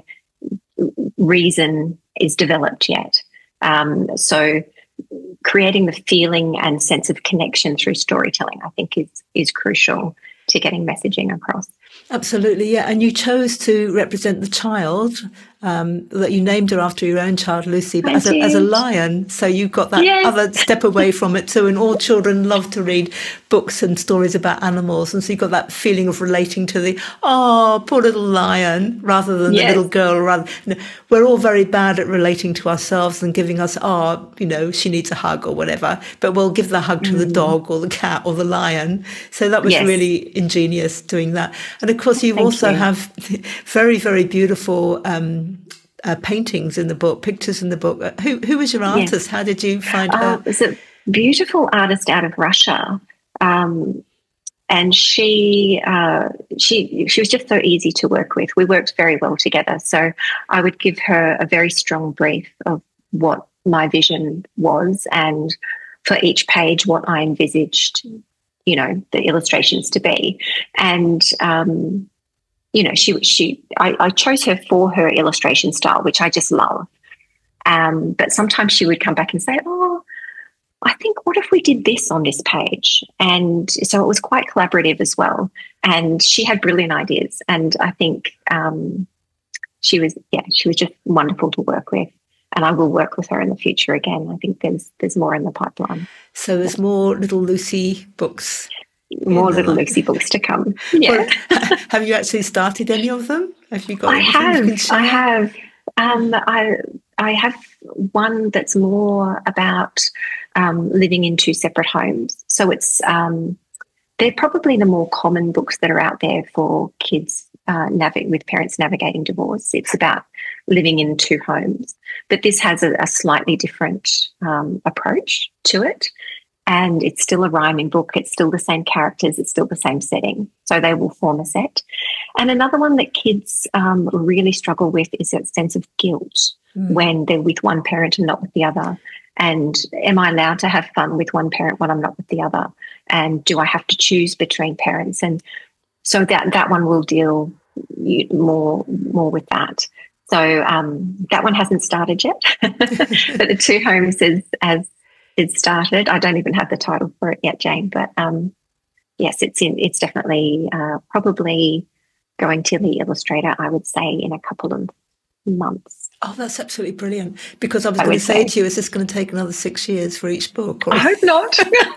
reason is developed yet. Um, so creating the feeling and sense of connection through storytelling, I think, is is crucial to getting messaging across. Absolutely, yeah. And you chose to represent the child, um, that you named her after your own child, Lucy, but as a, as a lion. So you've got that yes. other step away from it too. And all children love to read books and stories about animals. And so you've got that feeling of relating to the, oh, poor little lion, rather than yes. the little girl. Rather, you know, we're all very bad at relating to ourselves and giving us, oh, you know, she needs a hug or whatever. But we'll give the hug to mm. the dog or the cat or the lion. So that was yes. really ingenious doing that. And of course, you Thank also you. have very, very beautiful um, uh, paintings in the book, pictures in the book. Uh, who who was your artist? Yes. How did you find her? Uh, it's a beautiful artist out of Russia, um, and she uh, she she was just so easy to work with. We worked very well together. So I would give her a very strong brief of what my vision was, and for each page, what I envisaged, you know, the illustrations to be. And, um, you know, she, she, I, I chose her for her illustration style, which I just love. Um, but sometimes she would come back and say, oh, I think, what if we did this on this page? And so it was quite collaborative as well. And she had brilliant ideas. And I think um, she was, yeah, she was just wonderful to work with. And I will work with her in the future again. I think there's there's more in the pipeline. So there's more Little Lucy books. More Little Lucy books to come. Yeah. Well, have you actually started any of them? Have you got? I have. I have. Um, I I have one that's more about um, living in two separate homes. So it's um, they're probably the more common books that are out there for kids uh, navi- with parents navigating divorce. It's about living in two homes, but this has a, a slightly different um, approach to it. And it's still a rhyming book. It's still the same characters. It's still the same setting. So they will form a set. And another one that kids um, really struggle with is that sense of guilt mm. when they're with one parent and not with the other. And am I allowed to have fun with one parent when I'm not with the other? And do I have to choose between parents? And so that, that one will deal more, more with that. So um, that one hasn't started yet. But the Two Homes is as It started. I don't even have the title for it yet, Jane. But um, yes, it's in. It's definitely uh, probably going to the illustrator, I would say, in a couple of months. Oh, that's absolutely brilliant. Because I was I going to say, say to you, is this going to take another six years for each book? Or? I hope not.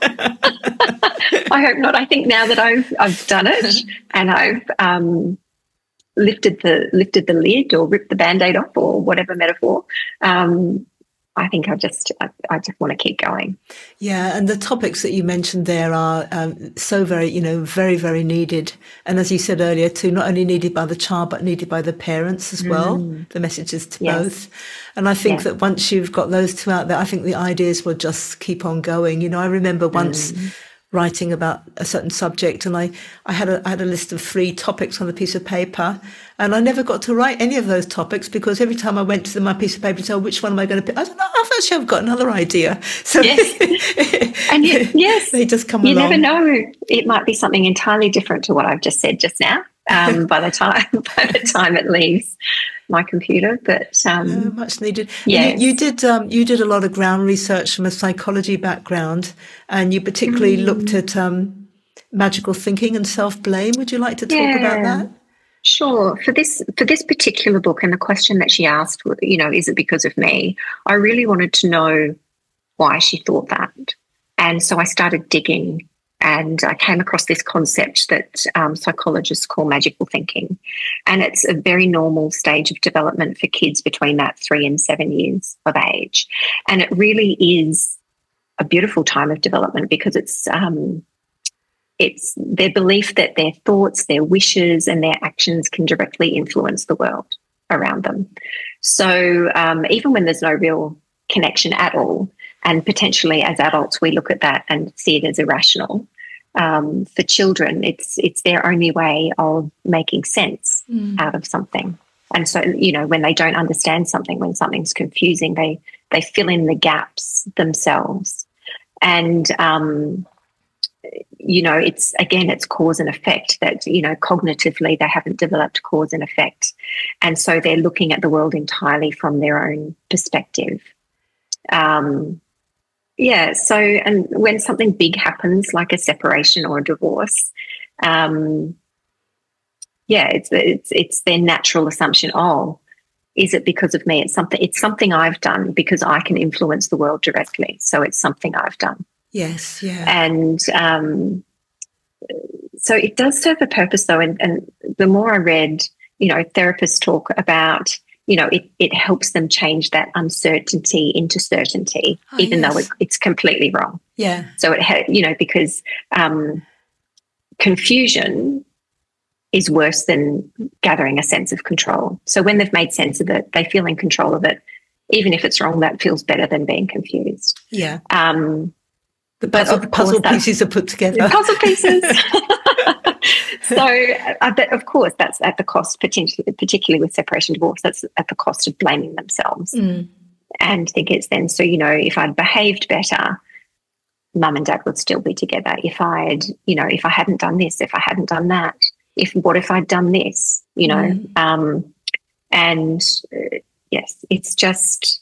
I hope not. I think now that I've I've done it and I've um, lifted the lifted the lid or ripped the Band-Aid off or whatever metaphor. Um, I think I just I, I just want to keep going. Yeah, and the topics that you mentioned there are um, so very, you know, very, very needed. And as you said earlier, too, not only needed by the child, but needed by the parents as well, mm. the messages to yes. both. And I think yes. that once you've got those two out there, I think the ideas will just keep on going. You know, I remember once mm. writing about a certain subject and I, I had a I had a list of three topics on a piece of paper and I never got to write any of those topics because every time I went to my piece of paper to say, oh, which one am I going to pick? I don't know, I've actually I've got another idea. So yes. and you, yes, they just come you along. You never know. It might be something entirely different to what I've just said just now um, by the time by the time it leaves my computer, but um, oh, much needed. Yes. You, you did um, you did a lot of ground research from a psychology background, and you particularly mm. looked at um, magical thinking and self-blame. Would you like to talk yeah. about that? Sure. For this for this particular book and the question that she asked, you know, is it because of me? I really wanted to know why she thought that, and so I started digging. And I came across this concept that um, psychologists call magical thinking. And it's a very normal stage of development for kids between that three and seven years of age. And it really is a beautiful time of development because it's um, it's their belief that their thoughts, their wishes and their actions can directly influence the world around them. So um, even when there's no real connection at all, and potentially as adults we look at that and see it as irrational, Um, for children, it's it's their only way of making sense mm. out of something. And so, you know, when they don't understand something, when something's confusing, they they fill in the gaps themselves. And, um, you know, it's, again, it's cause and effect that, you know, cognitively they haven't developed cause and effect. And so they're looking at the world entirely from their own perspective. Um Yeah, so and when something big happens, like a separation or a divorce, um, yeah, it's it's it's their natural assumption. Oh, is it because of me? It's something. It's something I've done because I can influence the world directly. So it's something I've done. Yes, yeah, and um, so it does serve a purpose, though. And, and the more I read, you know, therapists talk about. You know, it, it helps them change that uncertainty into certainty, oh, even yes. though it, it's completely wrong. Yeah. So, it ha- you know, because um, confusion is worse than gathering a sense of control. So when they've made sense of it, they feel in control of it. Even if it's wrong, that feels better than being confused. Yeah. Um, the puzzle, the puzzle pieces are put together. Puzzle pieces. So, uh, but of course, that's at the cost, potentially, particularly with separation divorce, that's at the cost of blaming themselves. Mm. And think it's then, so, you know, if I'd behaved better, mum and dad would still be together. If I'd, you know, if I hadn't done this, if I hadn't done that, if, what if I'd done this, you know? Mm. Um, and uh, yes, it's just,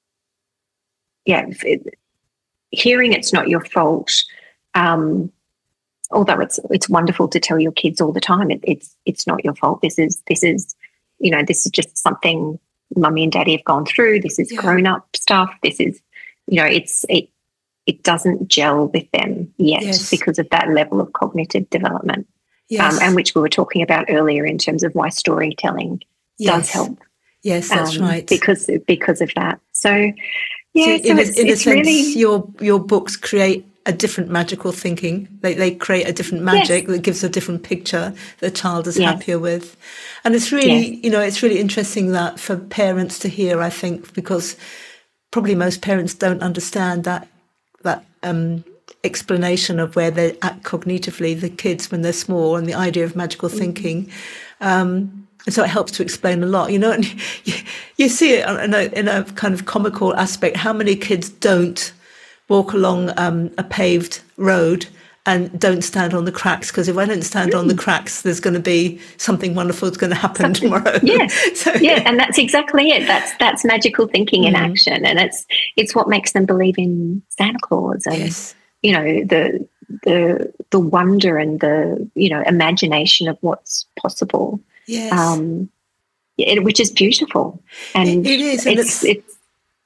yeah, it, hearing it's not your fault, um, although it's it's wonderful to tell your kids all the time, it, it's it's not your fault. This is this is you know this is just something mummy and daddy have gone through. This is yeah. grown up stuff. This is you know it's it it doesn't gel with them yet yes. because of that level of cognitive development, yes. um, and which we were talking about earlier in terms of why storytelling yes. does help. Yes, that's um, right. Because because of that. So yeah, so, so in, it's, a, in it's a sense, really your your books create a different magical thinking. They they create a different magic yes, that gives a different picture the child is yes, happier with. And it's really, yes. you know, it's really interesting that for parents to hear, I think, because probably most parents don't understand that that um, explanation of where they act cognitively, the kids when they're small, and the idea of magical thinking. Mm-hmm. Um, and so it helps to explain a lot, you know, and you, you see it in a, in a kind of comical aspect, how many kids don't walk along um, a paved road and don't stand on the cracks, because if I don't stand mm. on the cracks, there's going to be something wonderful that's going to happen something, tomorrow. Yes, so, yeah, and that's exactly it. That's that's magical thinking mm. in action, and it's it's what makes them believe in Santa Claus, and yes. you know the the the wonder and the you know imagination of what's possible. Yes, um, it, which is beautiful, and it, it is, and it's, it's, it's.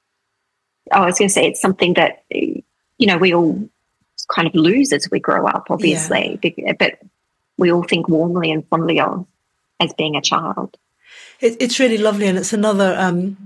Oh, I was going to say it's something that you know we all kind of lose as we grow up, obviously, yeah. but we all think warmly and fondly of as being a child. It, it's really lovely, and it's another um,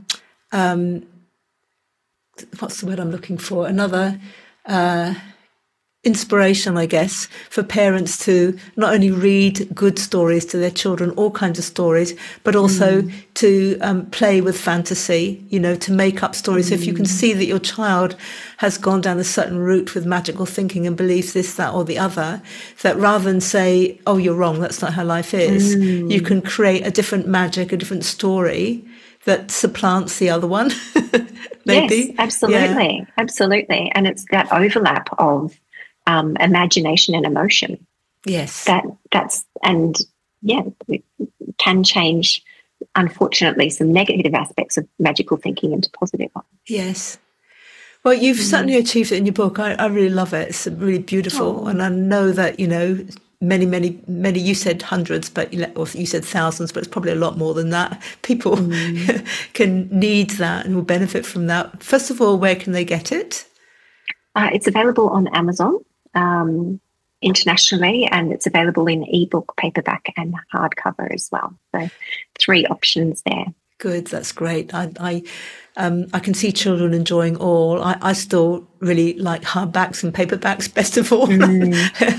um, what's the word I'm looking for? Another uh, inspiration, I guess, for parents to not only read good stories to their children, all kinds of stories, but also mm. to um, play with fantasy, you know, to make up stories. Mm. So if you can see that your child has gone down a certain route with magical thinking and believes this, that, or the other, that rather than say, oh, you're wrong, that's not how life is, mm. you can create a different magic, a different story that supplants the other one. Maybe. Yes, absolutely. Yeah. Absolutely. And it's that overlap of Um, imagination and emotion. Yes. That that's and yeah, it can change, unfortunately, some negative aspects of magical thinking into positive ones. Yes. Well, you've mm. certainly achieved it in your book. I, I really love it. It's really beautiful. Oh. And I know that, you know, many, many, many, you said hundreds, but you, or you said thousands, but it's probably a lot more than that. People mm. can need that and will benefit from that. First of all, where can they get it? Uh, it's available on Amazon. Um, internationally, and it's available in ebook, paperback, and hardcover as well. So, three options there. Good, that's great. I, I, um, I can see children enjoying all. I, I still really like hardbacks and paperbacks best of all. Mm.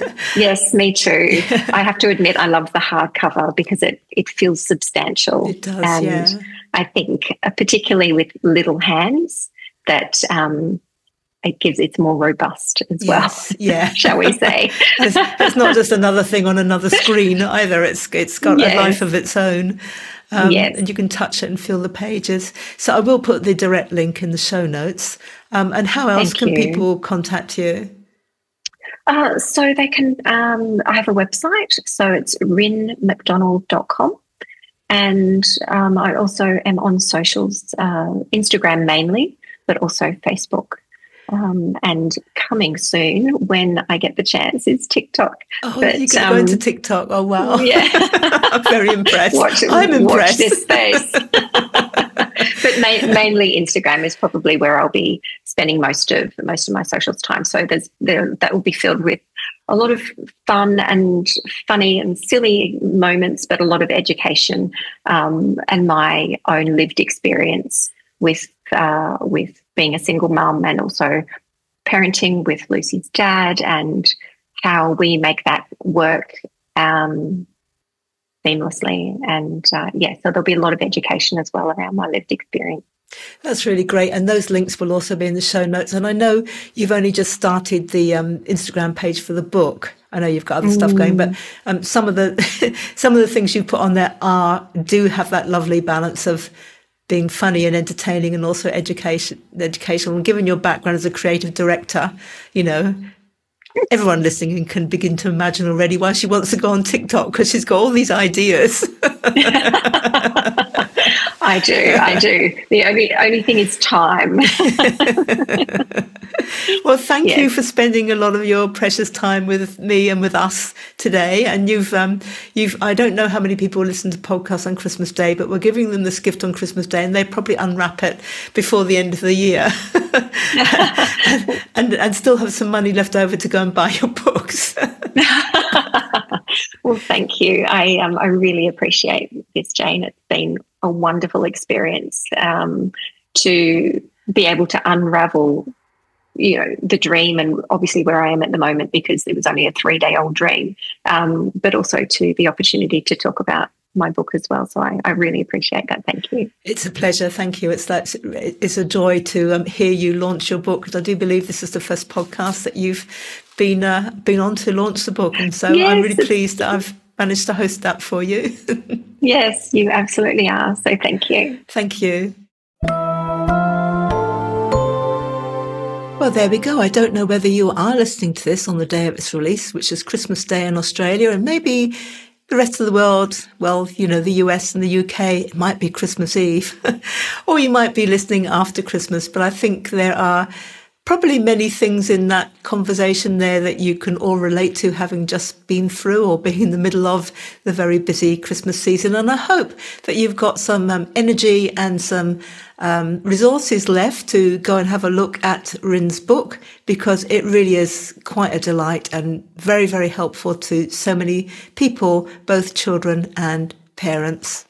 Yes, me too. I have to admit, I love the hardcover because it it feels substantial. It does, and yeah. I think, uh, particularly with little hands, that. Um, It gives it's more robust as well. Yes, yeah, shall we say? it's, it's not just another thing on another screen either. It's it's got yes. a life of its own, um, yes. and you can touch it and feel the pages. So I will put the direct link in the show notes. Um, and how else Thank can you. people contact you? Uh, so they can. Um, I have a website, so it's rin mcdonald dot com. And um, I also am on socials, uh, Instagram mainly, but also Facebook. Um, and coming soon, when I get the chance, is TikTok. Oh, but, you can um, go into TikTok. Oh, wow. Yeah. I'm very impressed. Watch, I'm impressed. Watch this space. But ma- mainly Instagram is probably where I'll be spending most of most of my socials time. So there's there that will be filled with a lot of fun and funny and silly moments, but a lot of education um, and my own lived experience with uh, with being a single mum and also parenting with Lucy's dad and how we make that work um, seamlessly. And uh, yeah, so there'll be a lot of education as well around my lived experience. That's really great. And those links will also be in the show notes. And I know you've only just started the um, Instagram page for the book. I know you've got other mm. stuff going, but um, some of the some of the things you put on there are do have that lovely balance of being funny and entertaining and also education, educational. And given your background as a creative director, you know, everyone listening can begin to imagine already why she wants to go on TikTok, because she's got all these ideas. I do, I do. The only only thing is time. Well, thank yes. you for spending a lot of your precious time with me and with us today. And you've, um, you've. I don't know how many people listen to podcasts on Christmas Day, but we're giving them this gift on Christmas Day, and they probably unwrap it before the end of the year, and, and and still have some money left over to go and buy your books. Well, thank you. I um, I really appreciate this, Jane. It's been a wonderful experience um, to be able to unravel, you know, the dream, and obviously where I am at the moment, because it was only a three day old dream, um, but also to the opportunity to talk about my book as well. So I, I really appreciate that. Thank you. It's a pleasure. Thank you. It's that it's a joy to um, hear you launch your book, because I do believe this is the first podcast that you've been uh, been on to launch the book, and so yes, I'm really pleased that I've managed to host that for you. Yes, you absolutely are. So thank you. Thank you. Well, there we go. I don't know whether you are listening to this on the day of its release, which is Christmas Day in Australia, and maybe the rest of the world, well, you know, the U S and the U K, it might be Christmas Eve, or you might be listening after Christmas. But I think there are probably many things in that conversation there that you can all relate to, having just been through or being in the middle of the very busy Christmas season. And I hope that you've got some um, energy and some um, resources left to go and have a look at Rin's book, because it really is quite a delight and very, very helpful to so many people, both children and parents.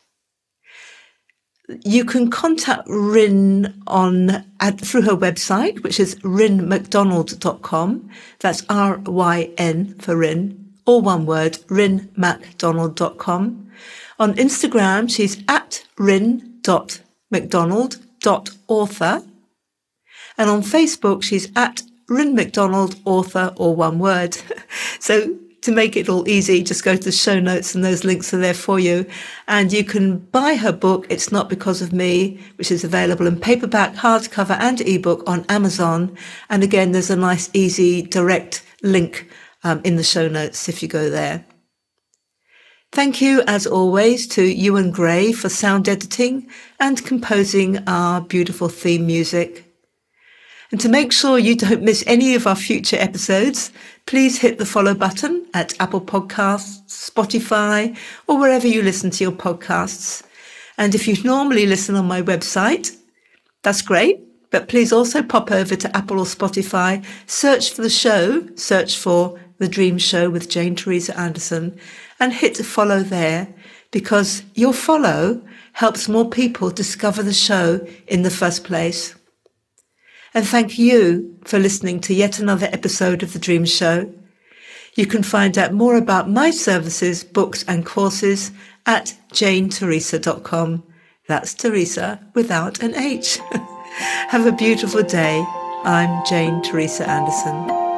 You can contact Rin on at, through her website, which is ryn macdonald dot com. That's R Y N for Rin, all one word, ryn macdonald dot com. On Instagram, she's at ryn dot macdonald dot author. And on Facebook, she's at Rin Macdonald author, all one word. So to make it all easy, just go to the show notes and those links are there for you. And you can buy her book, It's Not Because of Me, which is available in paperback, hardcover and ebook on Amazon. And again, there's a nice, easy, direct link um, in the show notes if you go there. Thank you, as always, to Ewan Gray for sound editing and composing our beautiful theme music. And to make sure you don't miss any of our future episodes, please hit the follow button at Apple Podcasts, Spotify, or wherever you listen to your podcasts. And if you normally listen on my website, that's great. But please also pop over to Apple or Spotify, search for the show, search for The Dream Show with Jane Teresa Anderson, and hit follow there, because your follow helps more people discover the show in the first place. And thank you for listening to yet another episode of The Dream Show. You can find out more about my services, books and courses at jane teresa dot com. That's Teresa without an H. Have a beautiful day. I'm Jane Teresa Anderson.